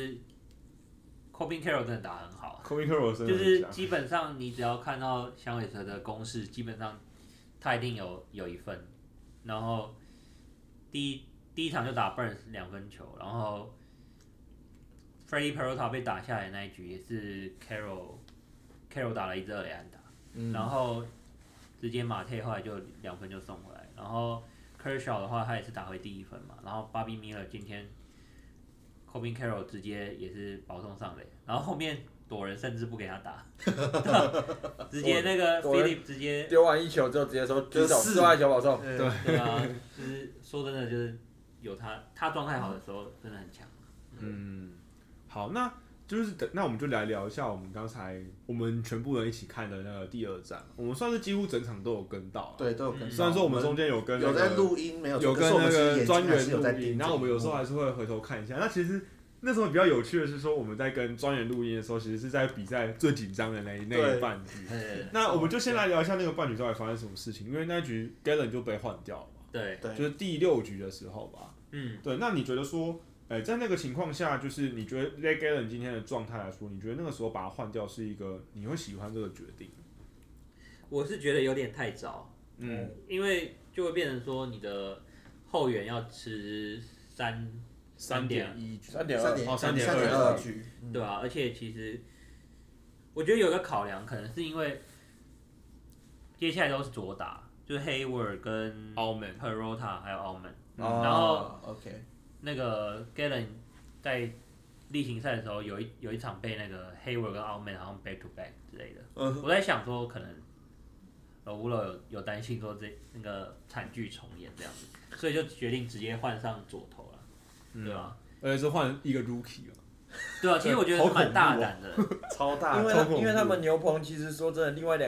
Corbin Carroll 真的打得很好 ，Corbin Carroll 真的就是基本上你只要看到响尾蛇的攻势，基本上他一定有一份，然后第一场就打 Burns 2分球，然后 Freddie Peralta 被打下来的那一局也是 Carroll 打了1支2垒安打，然后直接马退后来就2分就送回来，然后 Kershaw 的话他也是打回第1分嘛，然后 Bobby Miller 今天 Corbin Carroll 直接也是保送上垒，然后后面躲人甚至不给他打，直接那个 Philip 直接丢完1球之后直接说丢完1球保送， 对啊，就是说真的就是有他状态好的时候真的很强。 好，那我们就来聊一下我们刚才我们全部人一起看的那个第2战，我们算是几乎整场都有跟到， 对，都有跟到。 虽然说我们中间有跟有在录音，没有跟那个专员录音，然后我们有时候还是会回头看一下。那其实那时候比较有趣的是说，我们在跟专员录音的时候，其实是在比赛最紧张的那一半局。那我们就先来聊一下那个半局到底发生什么事情，因为那一局 Gallen 就被换掉了嘛， 对， 就是第6局的时候吧。对，那你觉得说？在那个情况下，就是你觉得 Zach Gallen 今天的状态来说，你觉得那个时候把他换掉是一个你会喜欢这个决定？ 我是觉得有点太早，因为就会变成说你的后援要吃3.1局 3.2局， 对啊，而且其实我觉得有一个考量，可能是因为接下来都是左打，就是 Hayward 跟 Peralta 还有 Allman，然后 OK。 那个 Gallen 在例行赛的时候有一场被那个 Hayward 跟 Allman 好像 back to back 之类的，我在想说可能乌楼有担心说那个惨剧重演这样子，所以就决定直接换上左投了，对吧？ 而且是换一个 rookie 了， 对啊，其实我觉得是蛮大胆的， 超大， 因为他们牛棚其实说真的，另外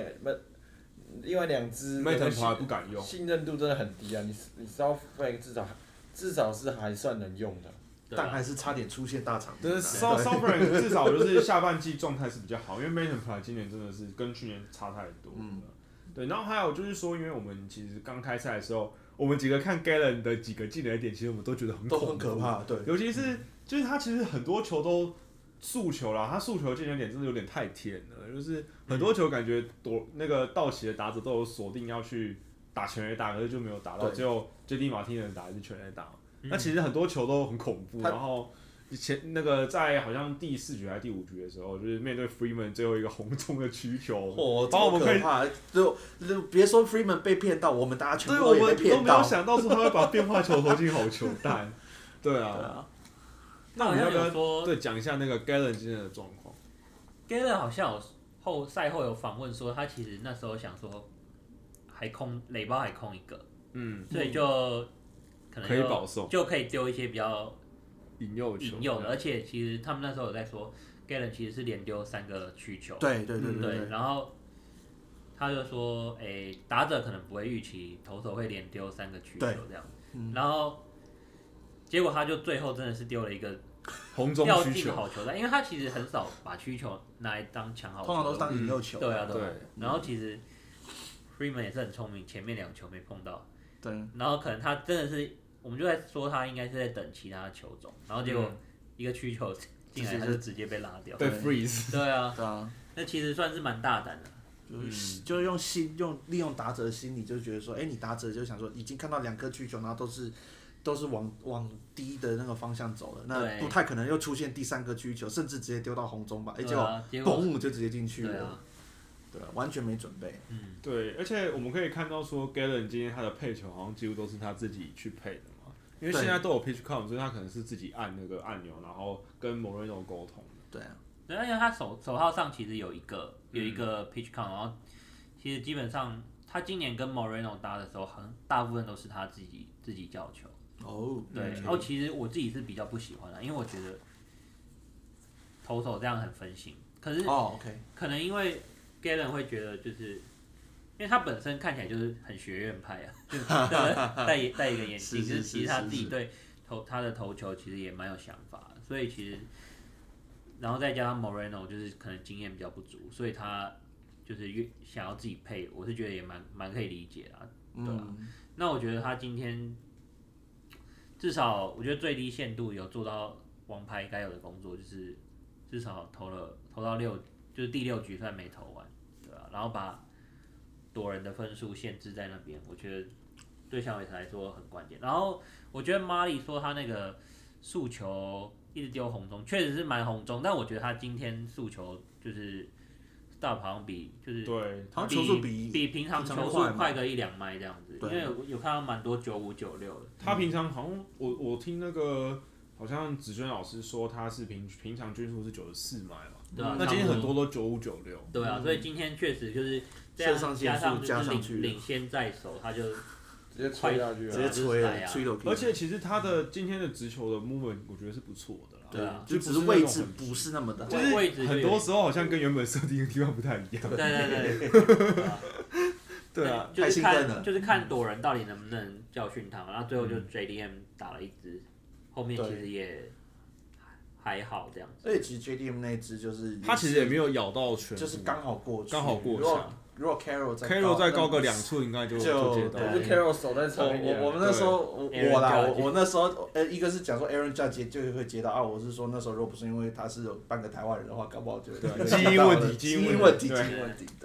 2支 Maton 还不敢用， 信任度真的很低啊，你 Southbank 至少是还算能用的， 但还是差点出现大场面。 Southbank 至少就是下半季状态是比较好，因为 Maton 今年真的是跟去年差太多。对，然后还有就是说，因为我们其实刚开赛的时候，我们几个看 Gallen 的几个进垒点，其实我们都觉得很可怕，对， 尤其是就是他其实很多球都速球啦，他速球进垒点真的有点太甜了，就是很多球感觉那个道奇的打者都有锁定要去打全垒打，可是就没有打到，只有 JD 马丁能打还是全垒打。那其实很多球都很恐怖，然后那个在好像第4局还是第5局的时候，就是面对 Freeman 最后一个红中的曲球， 把我们可怕，就别说 Freeman 被骗到，我们大家全部都被骗到， 都没有想到说他会把变化球投进好球带，对啊。那我们要不要讲一下那个 Gallen 今天的状况 ？Gallen 好像赛后有访问说，他其实那时候想说垒包还空一个，所以就可能可以保送， 就可以丢一些比较引诱的，而且其实他们那时候有在说 ，Gallen 其实是连丢3个曲球， 对， 然后他就说，打者可能不会预期投手会连丢3个曲球这样，然后结果他就最后真的是丢了一个红中要需求。 进好球带，因为他其实很少把需求拿来当抢好球， 通常都是当引诱球。 对啊， 对。 然后其实 Freeman 也是很聪明，前面2球没碰到， 对。 然后可能他真的是，我们就在说他应该是在等其他球种，然后结果一个需求进来，他就直接被拉掉， 被 freeze。 对啊， 对啊。 那其实算是蛮大胆的。 就是利用打者的心理，就觉得说，你打者就想说，已经看到2颗需求，然后都是往低的那个方向走了，那不太可能又出现第3个需求，甚至直接丢到红中吧，结果嘣就直接进去了，对啊，完全没准备。 对，而且我们可以看到说 ，Gallen 今天他的配球好像几乎都是他自己去配的嘛，因为现在都有 pitch count，所以他可能是自己按那个按钮，然后跟 Moreno 沟通的。 对啊。对，而且他手套上其实有一个 pitch count， 然后其实基本上他今年跟 Moreno 搭的时候，好像大部分都是他自己叫球。对，然后其实我自己是比较不喜欢的，因为我觉得投手这样很分心。可是可能因为 Gallen 会觉得，就是因为他本身看起来就是很学院派啊，就是戴一个眼镜，就是其实他自己对他的投球其实也蛮有想法的，所以其实。然后再加上 Moreno 就是可能经验比较不足，所以他就是想要自己配，我是觉得也蛮可以理解啦，对啊。那我觉得他今天至少我觉得最低限度有做到王牌该有的工作，就是至少投到就是第6局算没投完，对啊。然后把躲人的分数限制在那边，我觉得对响尾蛇来说很关键。然后我觉得马里说他那个速球。一直丢红中，确实是蛮红中，但我觉得他今天速球就是 stop 好像比就是对， 好像球速比平常球速快个1-2迈这样子，因为有看到蛮多95、96的。 他平常好像我听那个好像子轩老师说他是平常均速是94迈嘛， 对啊， 那今天很多都95、96。 对啊，所以今天确实就是这样加上就是领先在手，他就。 直接吹下去， 直接吹了。 而且其实他的今天的直球的 movement 我觉得是不错的啦。 对啊， 就只是位置不是那么的， 就是很多时候好像跟原本设定的地方不太一样。 对。 对啊， 就是看躲人到底能不能教训他，然后最后就 JDM 打了一支，后面其实也还好这样子。 而且其实 JDM 那一支就是他其实也没有咬到全部， 就是刚好过墙。如果 Carroll 再高个2寸，应该就接到。 可是 Carroll 手在长一点。 我们那时候我那时候一个是讲说 Aaron Judge 就会接到啊，我是说那时候如果不是因为他是有半个台湾人的话，搞不好就基因问题， 基因问题，对。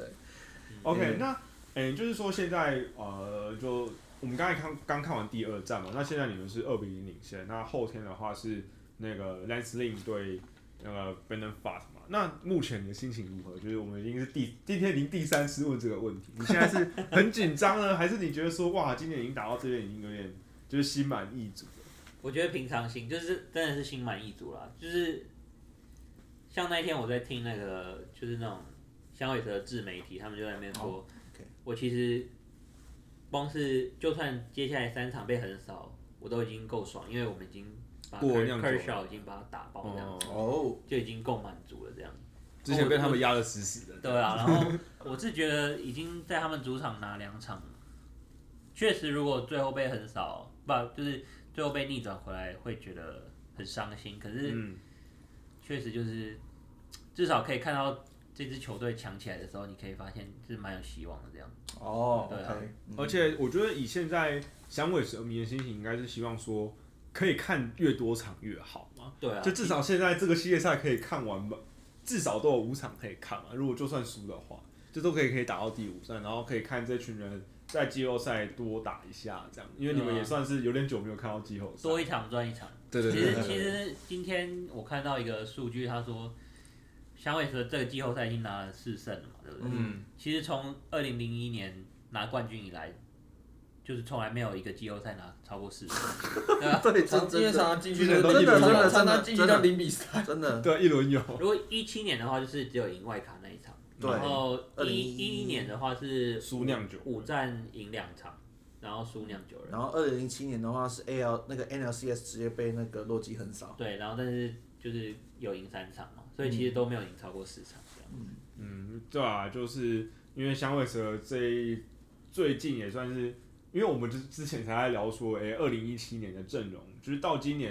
OK， 那就是说现在就我们刚看完第2战嘛，那现在你们是2-0领先，那后天的话是那个 Lance Lynn 对那个 Brandon Pfaadt 嘛，那目前你的心情如何？就是我们已经是今天已经第3次问这个问题，你现在是很紧张呢，还是你觉得说哇，今年已经打到这边已经有点就是心满意足了？ 我觉得平常心，就是真的是心满意足啦，就是像那一天我在听那个就是那种响尾蛇的自媒体，他们就在那边说，我其实光是就算接下来3场被横扫，我都已经够爽，因为我们已经。把 Kershaw 已经把他打爆这样子，就已经够满足了这样。 之前被他们压得死死的。 对啊，然后我是觉得已经在他们主场拿2场，确实如果最后被横扫，就是最后被逆转回来，会觉得很伤心。可是确实就是至少可以看到这支球队强起来的时候，你可以发现是蛮有希望的这样。 对啊。而且我觉得以现在响尾蛇迷的心情，应该是希望说。可以看越多场越好嘛？ 对啊， 就至少现在这个系列赛可以看完吧，至少都有5场可以看嘛。如果就算输的话，就都可以打到第5战，然后可以看这群人在季后赛多打一下，这样，因为你们也算是有点久没有看到季后赛， 多一场赚一场。 对。其实今天我看到一个数据，他说响尾蛇这个季后赛已经拿了4胜了嘛，对不对？其实从2001年拿冠军以来。就是从来没有一个季后赛拿超过4胜，对吧？ 对，因为常常进去真的进去到0比3， 真的。 对，一轮有。 如果17年的话，就是只有赢外卡那一场。然后11年的话是输酿酒 5战赢2场，然后输酿酒人。 然后2007年的话是那个 NLCS 直接被那个洛基横扫。 对，然后但是就是有赢3场嘛，所以其实都没有赢超过4场这样。 对啊，就是因为响尾蛇最近也算是。因为我们之前才在聊说，2017年的阵容，就是到今年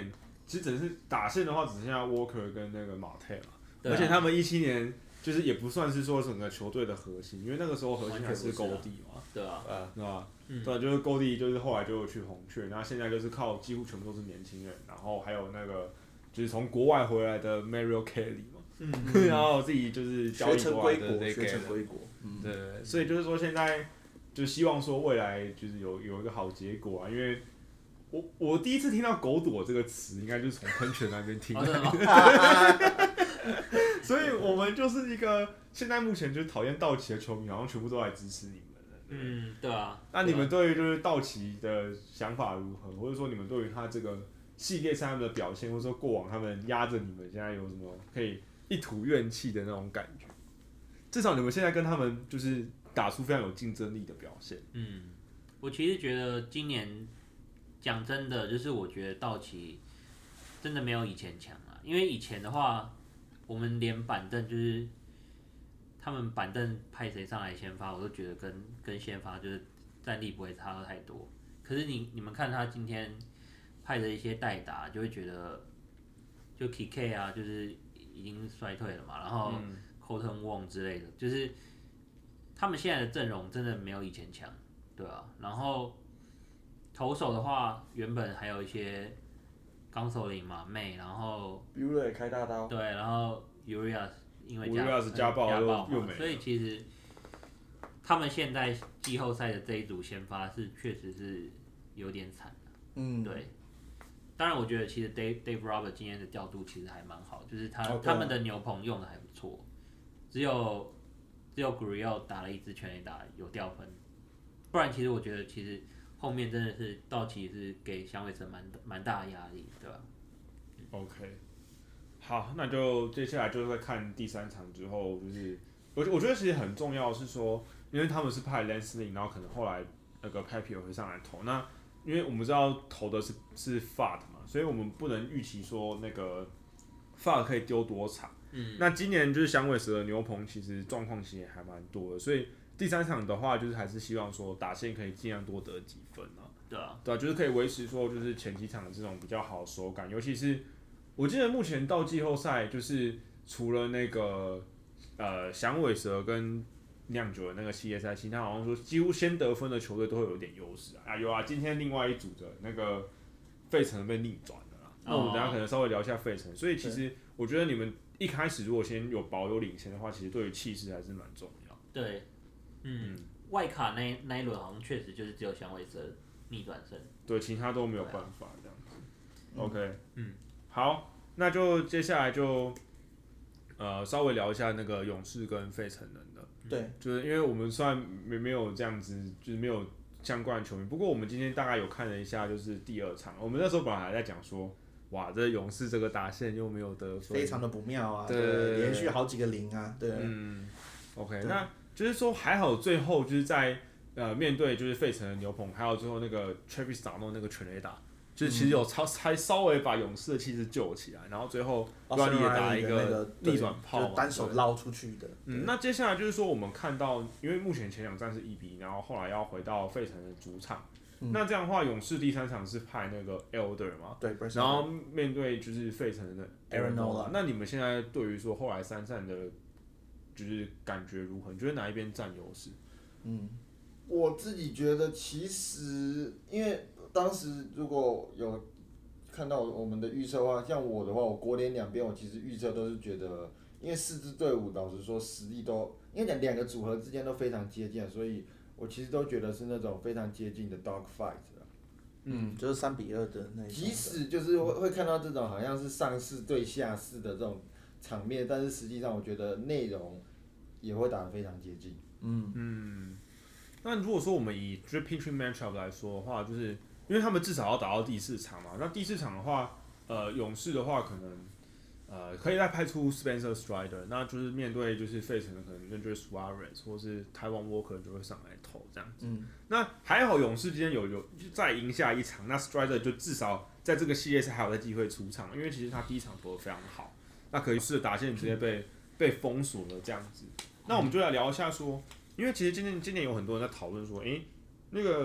其实只是打线的话，只剩下 Walker 跟那个马泰嘛， 对啊而且他们17年就是也不算是说整个球队的核心，因为那个时候核心还是 Goldie 嘛， 对啊， 对吧？对，就是 Goldie 就是后来就去红雀，然后现在就是靠几乎全部都是年轻人，然后还有那个就是从国外回来的 Mario Kelly 嘛，然后自己就是交易过来的学成归国， 对，所以就是说现在就希望说未来就是有一个好结果啊，因为我第一次听到狗躲这个词，应该就是从喷泉那边听的，所以我们就是一个现在目前就是讨厌道奇的球迷，好像全部都来支持你们了。 对啊。 那你们对于就是道奇的想法如何，或者说你们对于他这个系列赛他们的表现，或者说过往他们压着你们，现在有什么可以一吐怨气的那种感觉？至少你们现在跟他们就是打出非常有竞争力的表现。 我其实觉得今年讲真的，就是我觉得道奇真的没有以前强了，因为以前的话，我们连板凳就是他们板凳派谁上来先发，我都觉得跟先发就是战力不会差太多。可是你们看他今天派的一些代打，就会觉得就 KK 啊，就是已经衰退了嘛，然后 Colton Wong 之类的，就是他们现在的阵容真的没有以前强，对啊。然后投手的话，原本还有一些冈守林嘛、妹，然后 Buehler 也开大刀， 对，然后 Urias 因为家暴又没了， 所以其实他们现在季后赛的这一组先发是确实是有点惨的，对。当然，我觉得其实 Dave Roberts 今天的调度其实还蛮好，就是他们的牛棚用的还不错，只有 Gurriel 打了一支全垒打有掉分，不然其实我觉得其实后面真的是道奇是给响尾蛇蛮大的压力，对吧 ？OK， 好，那就接下来就是会看第3场之后，就是我觉得其实很重要是说，因为他们是派 Lance Lynn， 然后可能后来那个 Pepiot 会上来投，那因为我们知道投的是 Fad 嘛，所以我们不能预期说那个 Fad 可以丢多场。那今年就是响尾蛇的牛棚其实状况其实也还蛮多的，所以第3场的话，就是还是希望说打线可以尽量多得几分啊。对啊，就是可以维持说就是前几场的这种比较好的手感，尤其是我记得目前到季后赛就是除了那个响尾蛇跟酿酒的那个系列赛，其他好像说几乎先得分的球队都会有一点优势啊。有啊，今天另外一组的那个费城被逆转了啦。那我们等一下可能稍微聊一下费城。所以其实我觉得你们一开始如果先有保有领先的话，其实对于气势还是蛮重要。 对，外卡那一轮好像确实就是只有响尾蛇逆转胜， 对，其他都没有办法这样子。OK，好，那就接下来就稍微聊一下那个勇士跟费城人的。 对， 就是因为我们虽然没有这样子，就是没有相关的球迷，不过我们今天大概有看了一下，就是第2场，我们那时候本来还在讲说，哇，这勇士这个打线又没有得分， 非常的不妙啊， 对， 连续好几个0啊，对 ，OK， 那就是说还好最后就是在面对就是费城的牛棚，还有最后那个 Travis Darno 那个全垒打。就是其实有才稍微把勇士的气势救起来，然后最后乱力也打一个逆转炮嘛， 单手捞出去的。 那接下来就是说我们看到，因为目前前2战是1-1，然后后来要回到费城的主场，那这样的话，勇士第3场是派那个 Elder 嘛， 对， 然后面对就是费城的 Aaron Nola。 那你们现在对于说后来3战的，就是感觉如何？你觉得哪一边占优势？ 我自己觉得其实因为。当时如果有看到我们的预测的话，像我的话，我国联两边我其实预测都是觉得，因为4支队伍老实说实力都，因为两个组合之间都非常接近，所以我其实都觉得是那种非常接近的 dog fight 就是3-2的那一种。 即使就是会看到这种好像是上士对下士的这种场面，但是实际上我觉得内容也会打得非常接近。 那如果说我们以 pitching matchup 来说的话，就是因为他们至少要打到第4场嘛，那第4场的话，勇士的话可能可以再派出 Spencer Strider， 那就是面对就是费城的可能面对 Suarez 或是 Taiwan Walker 就会上来投这样子。那还好勇士今天有再赢下一场，那 Strider 就至少在这个系列赛还有在机会出场，因为其实他第1场投得非常好，那可以是打线直接被封锁了这样子。那我们就来聊一下说，因为其实今年有很多人在讨论说，那个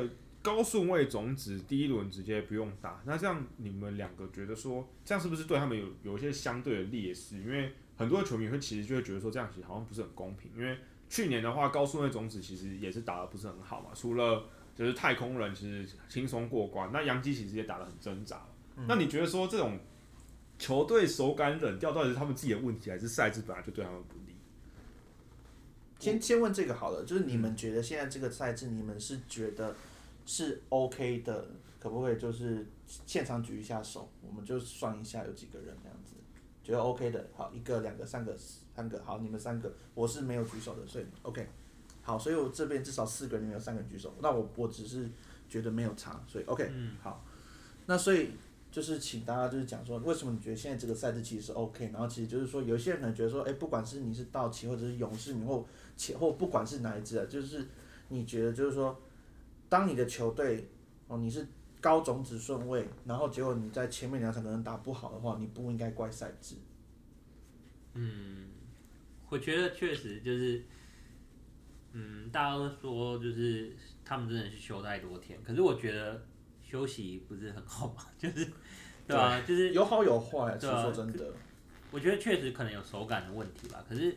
高顺位种子第一轮直接不用打，那这样你们两个觉得说，这样是不是对他们有一些相对的劣势？因为很多的球迷其实就会觉得说，这样其实好像不是很公平。因为去年的话，高顺位种子其实也是打得不是很好嘛，除了就是太空人其实轻松过关，那洋基其实也打得很挣扎。那你觉得说这种球队手感冷掉，到底是他们自己的问题，还是赛制本来就对他们不利？ 先问这个好了，就是你们觉得现在这个赛制，你们是觉得是 OK 的，可不可以就是现场举一下手，我们就算一下有几个人这样子，觉得 OK 的，好，1个、2个、3个、3个，好，你们3个，我是没有举手的，所以 OK， 好，所以我这边至少4个人有3个人举手，那我只是觉得没有差，所以 OK，好，那所以就是请大家就是讲说，为什么你觉得现在这个赛制其实是 OK， 然后其实就是说，有些人可能觉得说，不管是你是道奇或者是勇士，或不管是哪一支啊，就是你觉得就是说，当你的球队你是高种子顺位，然后结果你在前面2场可能打不好的话，你不应该怪赛制。 我觉得确实就是，大家都说就是他们真的是休太多天，可是我觉得休息不是很好嘛，就是对吧？就是有好有坏，是说真的。 我觉得确实可能有手感的问题吧，可是，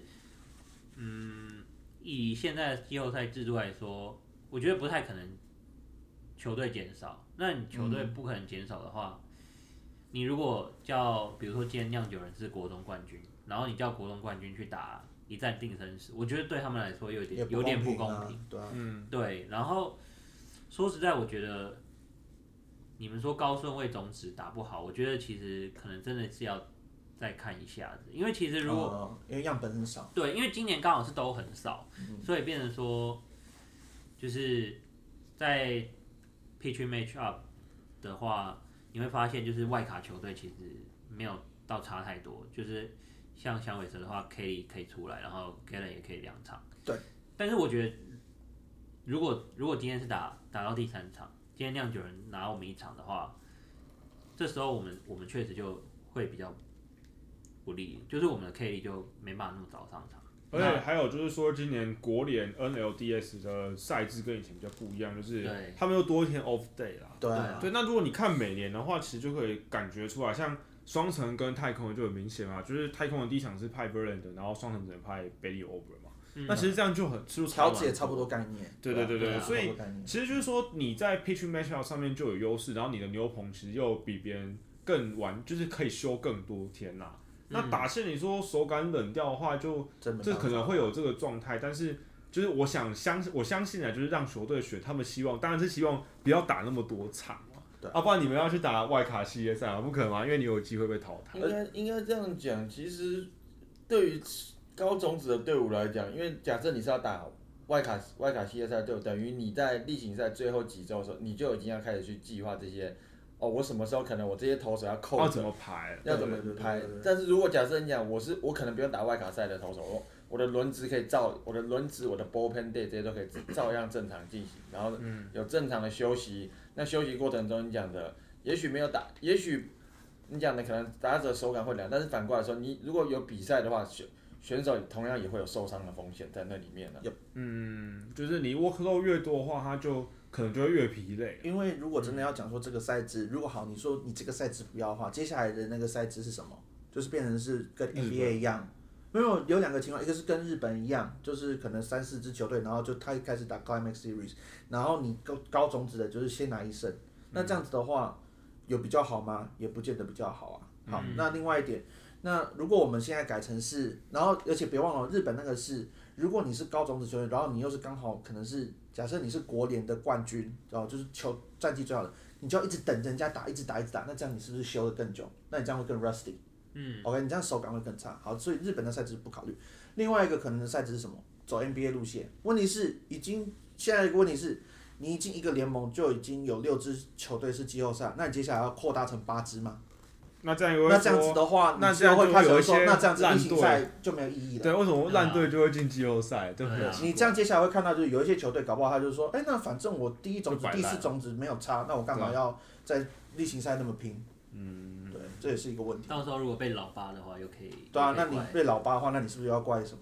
以现在的季后赛制度来说，我觉得不太可能球队减少。那你球队不可能减少的话，你如果叫比如说今天酿酒人是国中冠军，然后你叫国中冠军去打一战定生死，我觉得对他们来说有点不公平。 对啊， 对。然后说实在，我觉得你们说高顺位种子打不好，我觉得其实可能真的是要再看一下子，因为其实如果因为样本很少， 对，因为今年刚好是都很少，所以变成说就是在 pitch match up 的话，你会发现就是外卡球队其实没有到差太多，就是像响尾蛇的话 ，Kelly 可以出来，然后 Gallen 也可以2场。 对。 但是我觉得，如果今天是打到第3场，今天酿酒人拿我们1场的话，这时候我们确实就会比较不利，就是我们的 Kelly 就没办法那么早上场。 而且还有就是说，今年国联 NLDS 的赛制跟以前比较不一样，就是他们又多一天 off day 啦。 对， 那如果你看美联的话，其实就可以感觉出来，像双城跟太空人就很明显嘛，就是太空人第1场是派 Verlander， 然后双城只能派 Bailey Ober 嘛。那其实这样就很调子也差不多概念。 对，所以其实就是说你在 pitching matchup 上面就有优势，然后你的牛棚其实又比别人更晚，就是可以休更多天呐。那打线你说手感冷掉的话，就这可能会有这个状态，但是就是我相信啊，就是让球队选，他们希望当然是希望不要打那么多场嘛， 对不然你们要去打外卡系列赛啊，不可能嘛，因为你有机会被淘汰。 应该这样讲，其实对于高种子的队伍来讲，因为假设你是要打外卡系列赛的队伍，等于你在例行赛最后几周的时候，你就已经要开始去计划这些。我什么时候可能我这些投手要扣着， 要怎么排？ 但是如果假设你讲我可能不用打外卡赛的投手，我的轮值可以我的 bullpen day 这些都可以照样正常进行，然后有正常的休息。那休息过程中你讲的，也许没有打，也许你讲的可能打者手感会凉，但是反过来说，你如果有比赛的话，选手同样也会有受伤的风险在那里面的。 就是你 workload 越多的话，他就可能就会越疲累。 因为如果真的要讲说这个赛制，如果好，你说你这个赛制不要的话，接下来的那个赛制是什么？就是变成是跟 NBA 一样，没有2个情况，一个是跟日本一样，就是可能3、4支球队，然后就他开始打 Climax Series， 然后你高种子的就是先拿1胜，那这样子的话有比较好吗？也不见得比较好啊。好，那另外一点，那如果我们现在改成是，然后而且别忘了日本那个是，如果你是高种子球队，然后你又是刚好可能是假设你是国联的冠军，然后就是战绩最好的，你就要一直等人家打，一直打，那这样你是不是休得更久？那你这样会更 rusty。OK， 你这样手感会更差。好，所以日本的赛制不考虑。另外一个可能的赛制是什么？走 NBA 路线。问题是现在一个问题是，你已经一个联盟就已经有6支球队是季后赛，那你接下来要扩大成8支吗？ 那这样子的话， 那这样会开始说， 那这样子例行赛就没有意义了。 对，为什么烂队就会进季后赛？对不对？ 你这样接下来会看到，就是有一些球队搞不好他就说，那反正我第1种子、第4种子没有差，那我干嘛要在例行赛那么拼？对，这也是一个问题。 到时候如果被老8的话，又可以。 对啊，那你被老8的话，那你是不是要怪什么？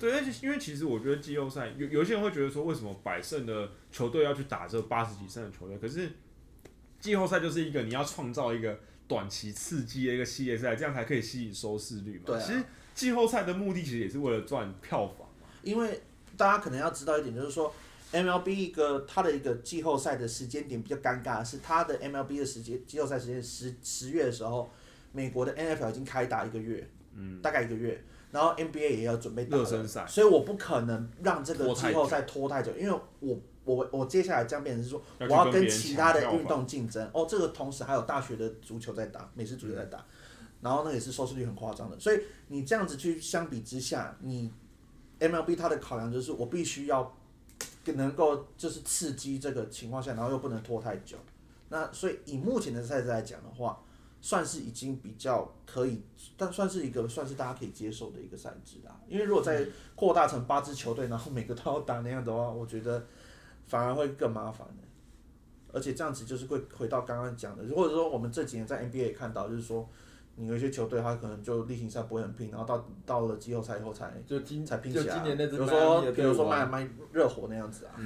对，因为其实我觉得季后赛有些人会觉得说，为什么100胜的球队要去打这80几胜的球队？可是季后赛就是一个你要创造一个短期刺激的一个系列赛，这样才可以吸引收视率嘛。 对啊， 其实季后赛的目的其实也是为了赚票房嘛。 因为大家可能要知道一点，就是说 MLB 它的一个季后赛的时间点比较尴尬，是它的 MLB 的季后赛时间10月的时候，美国的 NFL 已经开打1个月，大概1个月。然后 NBA 也要准备打热身赛， 所以我不可能让这个季后赛拖太久，因为我接下来这样变成是说，我要跟其他的运动竞争。这个同时还有大学的足球在打，美式足球在打，然后那也是收视率很夸张的。所以你这样子去相比之下，你 MLB 它的考量就是我必须要能够就是刺激这个情况下，然后又不能拖太久。那所以以目前的赛制来讲的话，算是已经比较可以，但算是大家可以接受的一个赛制啦。因为如果再扩大成8支球队，然后每个都要打那样的话，我觉得反而会更麻烦的。而且这样子就是会回到刚刚讲的，或者说我们这几年在 NBA 也看到，就是说你有一些球队他可能就例行赛不会很拼，然后到了季后赛以后才拼起来。 就今年那支比如说卖热火那样子啊。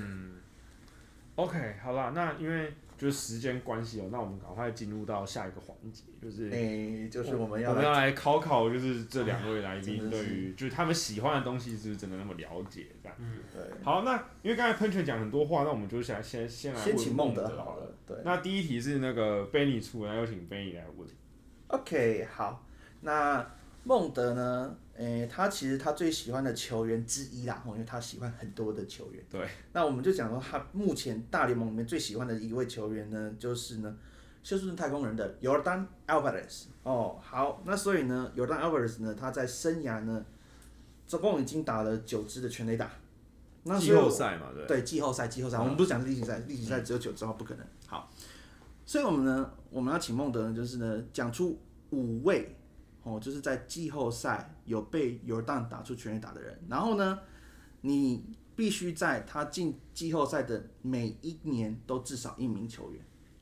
OK， 好啦，那因为就是时间关系那我们赶快进入到下一个环节， 就是我们要来考，就是这2位来宾对于就是他们喜欢的东西是不是真的那么了解这样。 对。 好，那因为刚才喷泉讲很多话，那我们就先来问请孟德好了。 对。 那第一题是那个 Benny 出，那有请 Benny 来问。 OK， 好，那孟德呢？他其实他最喜欢的球员之一啦，因为他喜欢很多的球员。 对。 那我们就讲说，他目前大联盟里面最喜欢的一位球员呢，就是呢，休斯顿太空人的 Yordan Alvarez。好，那所以呢 ，Yordan Alvarez 呢，他在生涯呢，总共已经打了9支的全垒打。那季后赛嘛，对。 对，季后赛，我们不是讲例行赛，例行赛只有9支，不可能。好，所以我们要请孟德呢，就是呢，讲出5位。就是在季后赛有被Yordan打出全垒打的人，然后呢，你必须在他进季后赛的每一年都至少1名球员。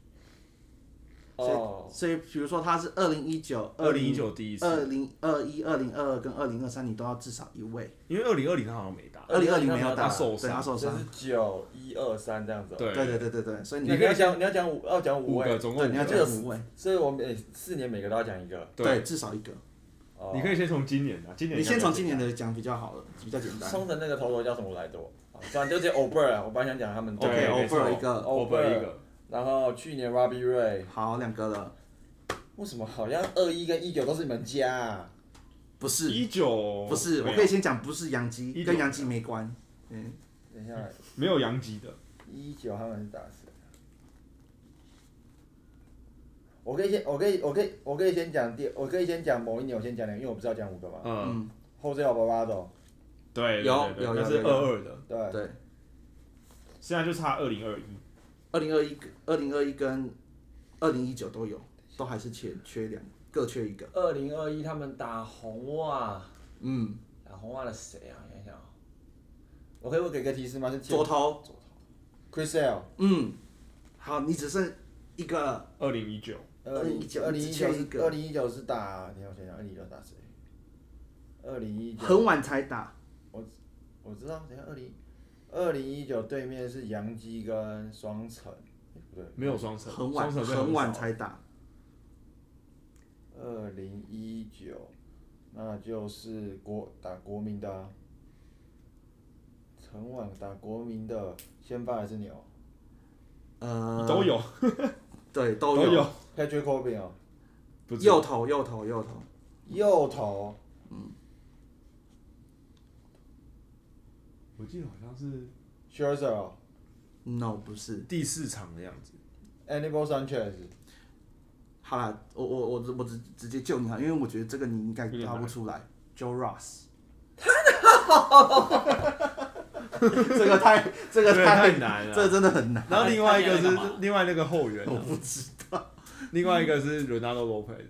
所以比如说他是2019 第一次 ，2021、2022跟2023，你都要至少1位。 因为2020他好像没打 ，2020没有打， 他受伤， 就是9、1、2、3这样子。 对，所以你要讲5位， 总共你要讲5位， 所以我们4年每个都要讲1个， 对，至少1个。 你可以先从今年的， 你先从今年的讲比较好了，比较简单。 冲的那个投手叫什么来着？反正就直接 Ober 我本来想讲他们。 OK，Ober 一个，然后去年 Robbie Ray。 好，2个了。 为什么好像21跟19都是你们家啊？ 不是 ，19 不是，我可以先讲，不是洋基，跟洋基没关。 等一下， 没有洋基的。 19他们是打谁？我可以先讲某一年，我先讲2个，因为我不知道讲5个嘛。后最好Bravado。 对， 有， 那是22的。 对。 现在就差2021。 2021跟2019都有，都还是缺2个，各缺1个。 2021他们打红袜。打红袜的谁啊？想一想。我可以给个提示吗？是左投。 Chris Sale。 好，你只剩1个了。 2019。 2019是打，你看我想想，2019打谁？2019 很晚才打。 我知道，等下2019对面是洋基跟双城，不对， 没有双城， 很晚才打。 2019，那就是打国民的啊。很晚打国民的，先发还是牛？ 都有。 对，都有。 Patrick Corbin 哦。 右投。 我记得好像是 Scherzer 哦。 No， 不是。 第4场的样子。 Anibal Sanchez。 好啦，我直接救你哈，因为我觉得这个你应该答不出来。Joe Ross。这个太难了， 这个真的很难。 然后另外一个是另外那个后援， 我不知道。 另外一个是 Ronaldo Lopez。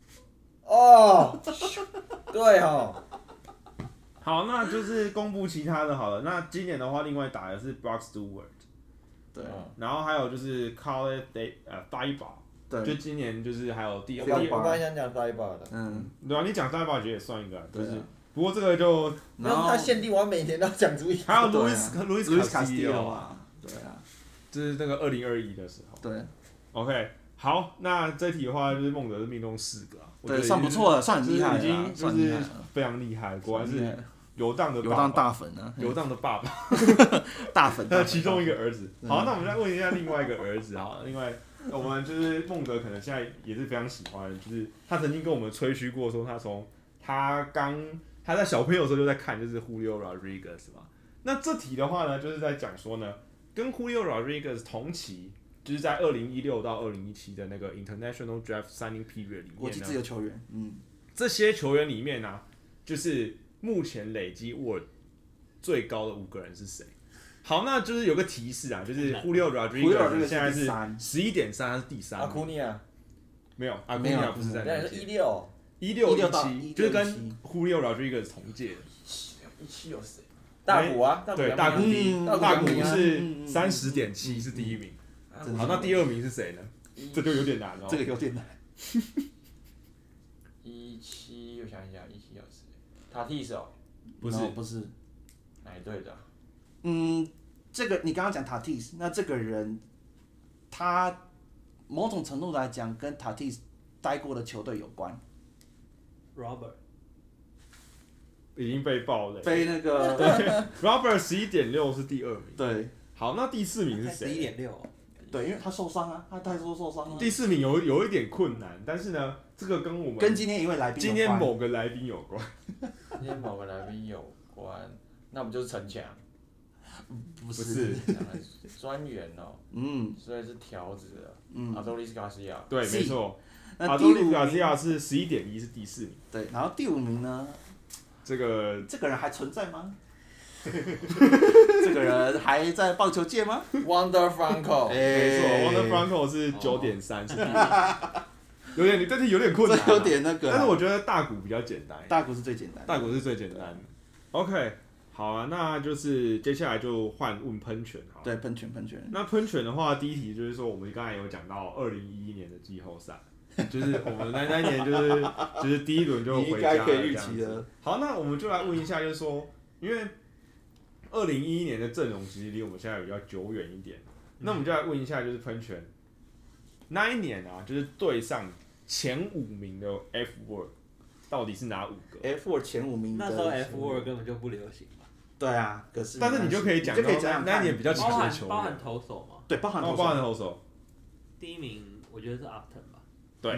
对哦。 好，那就是公布其他的好了。那今年的话，另外打的是 Brock Stewart。 对。 然后还有就是 Kyle Daiba。对。就今年就是还有第二。 我本来想讲 Daiba 的。 对啊，你讲 Daiba 也算一个，就是不过这个就， 然后他限定我每年都要讲出一个。 还有路 Luis Castillo 啊，对啊， 就是那个2021的时候。 对 ，OK， 好，那这题的话就是孟德是命中4个， 对，算不错了，算很厉害了， 已经就是非常厉害，果然是游荡大粉啊， 游荡的爸爸， 大粉， 他其中一个儿子。好，那我们再问一下另外一个儿子好了，另外我们就是孟德可能现在也是非常喜欢，就是他曾经跟我们吹嘘过说他在小朋友的时候就在看就是 Julio Rodriguez 嘛。那这题的话呢，就是在讲说呢，跟 Julio Rodriguez 同期，就是在2016到2017的那个 International Draft Signing Period 里面呢， 国际自由球员， 这些球员里面呢，就是目前累积 WAR 最高的5个人是谁？好，那就是有个提示啊，就是 Julio Rodriguez 现在是11.3，他是第3。 阿库尼亚没有，阿库尼亚不是在那届。 1617，就是跟 Julio Rodriguez 同届的。 17有谁？大谷啊， 对，大谷是30.7，是第1名。好，那第2名是谁呢？这就有点难了。 这个有点难。 17，我想一下，17有谁？塔蒂斯哦？ 不是。 哪一队的？ 这个你刚刚讲塔蒂斯，那这个人他某种程度来讲跟塔蒂斯待过的球队有关。 Robert 已经被爆了， 被那个 Robert 11.6是第2名。 对， 好，那第4名是谁 ？11.6。 对，因为他受伤啊，他太多受伤了。 第4名有一点困难，但是呢，这个跟我们跟今天某个来宾有关。 今天某个来宾有关，那不就是陈强？ 不是， 专员哦。所以是条子的。阿多利斯卡西亚。 对，没错。阿多利斯卡西亚是11.1，是第4名。 对，然后第5名呢？这个人还存在吗？这个人还在棒球界吗 ？Wander Franco， 没错 ，Wander Franco 是9.3，是第1名。你这题有点困难， 有点那个。 但是我觉得大谷比较简单。 大谷是最简单的。OK， 好啊，那就是接下来就换问喷泉好了。 对，喷泉。 那喷泉的话，第一题就是说，我们刚才有讲到2011年的季后赛。就是我们那一年就是第1轮就回家了这样子。好，那我们就来问一下，就是说，因为2011年的阵容其实离我们现在比较久远一点，那我们就来问一下，就是喷泉那一年啊，就是对上前5名的 F Word 到底是哪5个 ？F Word 前5名的， 那时候 F Word 根本就不流行嘛。 对啊，可是但是你就可以讲那一年比较强的球员， 包含投手嘛？ 对，包含投手。 第1名我觉得是 Upton 吧。 对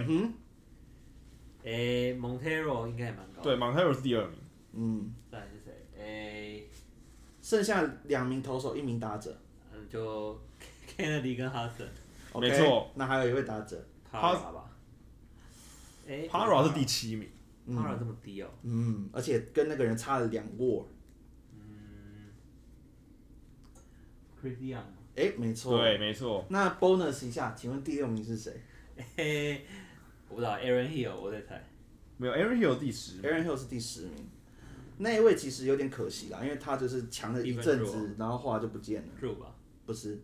，Montero 应该也蛮高的。 对 ，Montero 是第2 名。再来是谁？ 剩下2名投手，1名打者。 就 Kennedy 跟 Hudson。 没错。 那还有一位打者 ，Parra 吧。 Parra 是第7名。 Parra 这么低哦。 而且跟那个人差了2 WAR。 Chris Young。 没错。 对，没错。 那 bonus 一下，请问第6名是谁？ 我不知道 Aaron Hill， 我在猜。 没有 Aaron Hill 第10名。 Aaron Hill 是第10名。那一位其实有点可惜啦，因为他就是强了一阵子，然后后来就不见了。 Drew 吧？ 不是。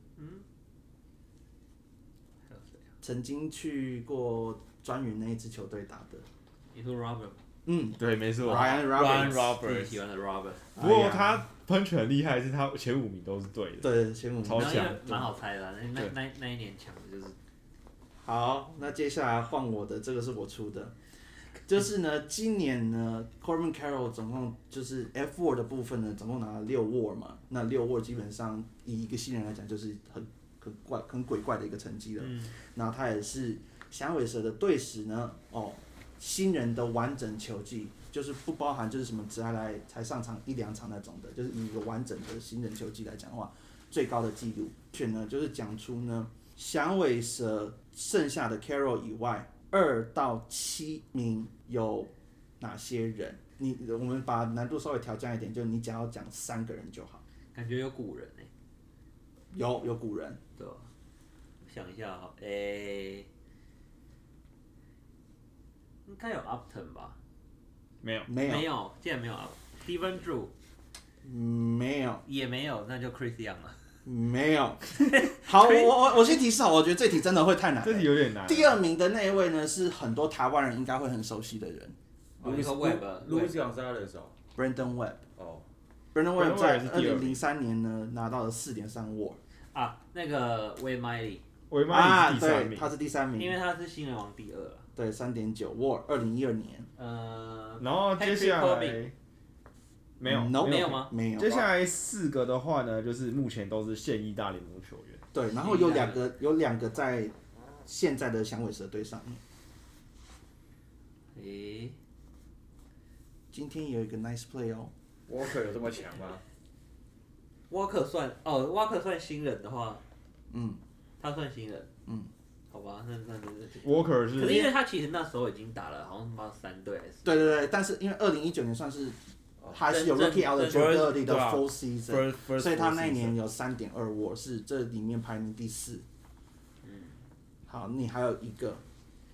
曾经去过专员那一支球队打的。 你说 Robert？ 对，没错。 Ryan Roberts， 喜欢的 Robert。 不过他喷泉很厉害，是他前5名都是对的。 对，前5名超强， 蛮好猜的。那一年强的就是。 好，那接下来换我的，这个是我出的，就是呢，今年呢 ，Corbin Carroll 总共就是 F Word 的部分呢，总共拿了6 WAR 嘛，那6 WAR 基本上以一个新人来讲，就是很鬼怪的一个成绩了。然后他也是响尾蛇的队史呢，新人的完整球季，就是不包含就是什么只才上场1、2场那种的，就是以一个完整的新人球季来讲的话，最高的纪录。选呢就是讲出呢响尾蛇剩下的 Carroll 以外，2到7名有哪些人？我们把难度稍微调降一点，就你只要讲3个人就好。 感觉有古人有古人。 对吧？想一下哈，应该有 Upton 吧？ 没有， 竟然没有 Steven Drew。 没有， 也没有，那就 Chris Young 了。 没有。好，我先提示我觉得这题真的会太难了。 这题有点难。 第2名的那一位呢，是很多台湾人应该会很熟悉的人。 Luis Gonzalez 哦。 Brandon Webb。 哦 Brandon Webb 在是第二名 2003年呢拿到了4.3 WAR。 啊，那个威麦利， 维麦里是第三对， 名， 他是第3名。 因为他是新人王第2了。 对，3.9 WAR， 2012年。 然后接下 Patrick 来没有 No， 没有吗？ 没有。 接下来4个的话呢，就是目前都是现役大联盟球员。 对，然后有两个在现在的响尾蛇队上面。今天有一个 nice play 哦。 Walker 有这么强吗？ 沃克算新人的话，他算新人，好吧，那 Walker 可是因为他其实那时候已经打了，好像3队还是。 对，但是因为2019年算是还是有 rookie eligibility 的 full season， 所以他那一年有3.2 WAR， 是这里面排名第4。好，你还有一个，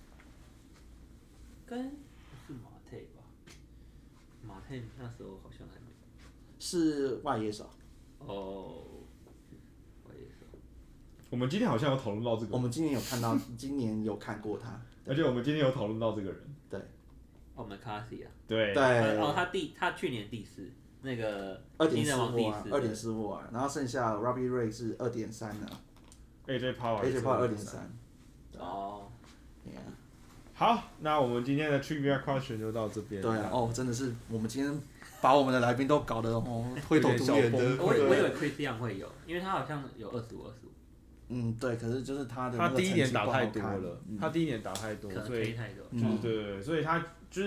跟是马泰吧？马泰那时候好像还没。 是外野手。 哦，外野手。 我们今天好像有讨论到这个， 我们今年有看到，今年有看过他， 而且我们今天有讨论到这个人。 对。 McCarthy 啊。 对。 他去年第4，那个 2.4 新人王第4。 2.4 WAR， 然后剩下 Robbie Ray 是 2.3 呢。 AJ Power 2.3。 哦。 好，那我们今天的 Trivia Question 就到这边。 对啊，真的是我们今天把我们的来宾都搞得灰头土脸的。 我以为 Chris Young 会有，因为他好像有25。 对，可是就是他第一年打太多了，他第一年打太多，所以对，所以他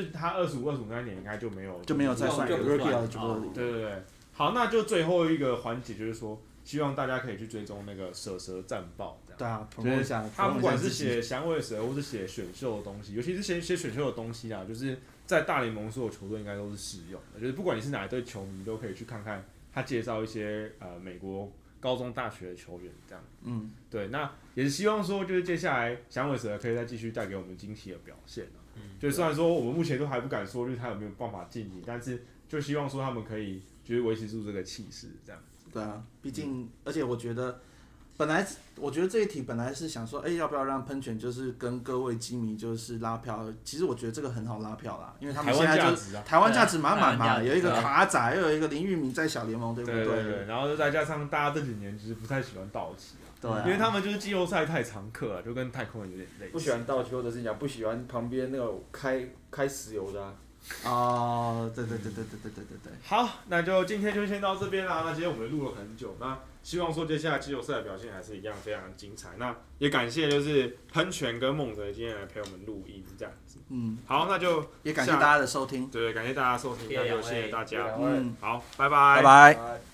25那一年应该就没有再算 rookie eligibility。 对，好，那就最后一个环节就是说，希望大家可以去追踪那个蛇战报， 对啊， 就是他不管是写响尾蛇或是写选秀的东西，尤其是写选秀的东西啊，就是在大联盟所有球队应该都是适用的，就是不管你是哪一队球迷，都可以去看看他介绍一些美国高中大学的球员这样。对，那也是希望说，就是接下来响尾蛇可以再继续带给我们惊喜的表现就虽然说我们目前都还不敢说，就是他有没有办法晋级，但是就希望说他们可以就是维持住这个气势这样。 对啊，毕竟而且我觉得这一题本来是想说，要不要让喷泉就是跟各位基迷就是拉票？其实我觉得这个很好拉票啦，因为他们现在就台湾价值满满嘛，有一个卡仔，又有一个林育民在小联盟，对不对？ 对，然后再加上大家这几年就是不太喜欢道奇对， 因为他们就是季后赛太常客了，就跟太空人有点类似。 不喜欢道奇，或者是讲不喜欢旁边那种开石油的。 对。 好，那就今天就先到这边啦。那今天我们录了很久，那希望说接下来季后赛的表现还是一样非常精彩。那也感谢就是喷泉跟梦泽今天来陪我们录音这样子。好，那就也感谢大家的收听。 对，感谢大家收听，那就谢谢大家。 嗯， 好，拜拜。 拜拜。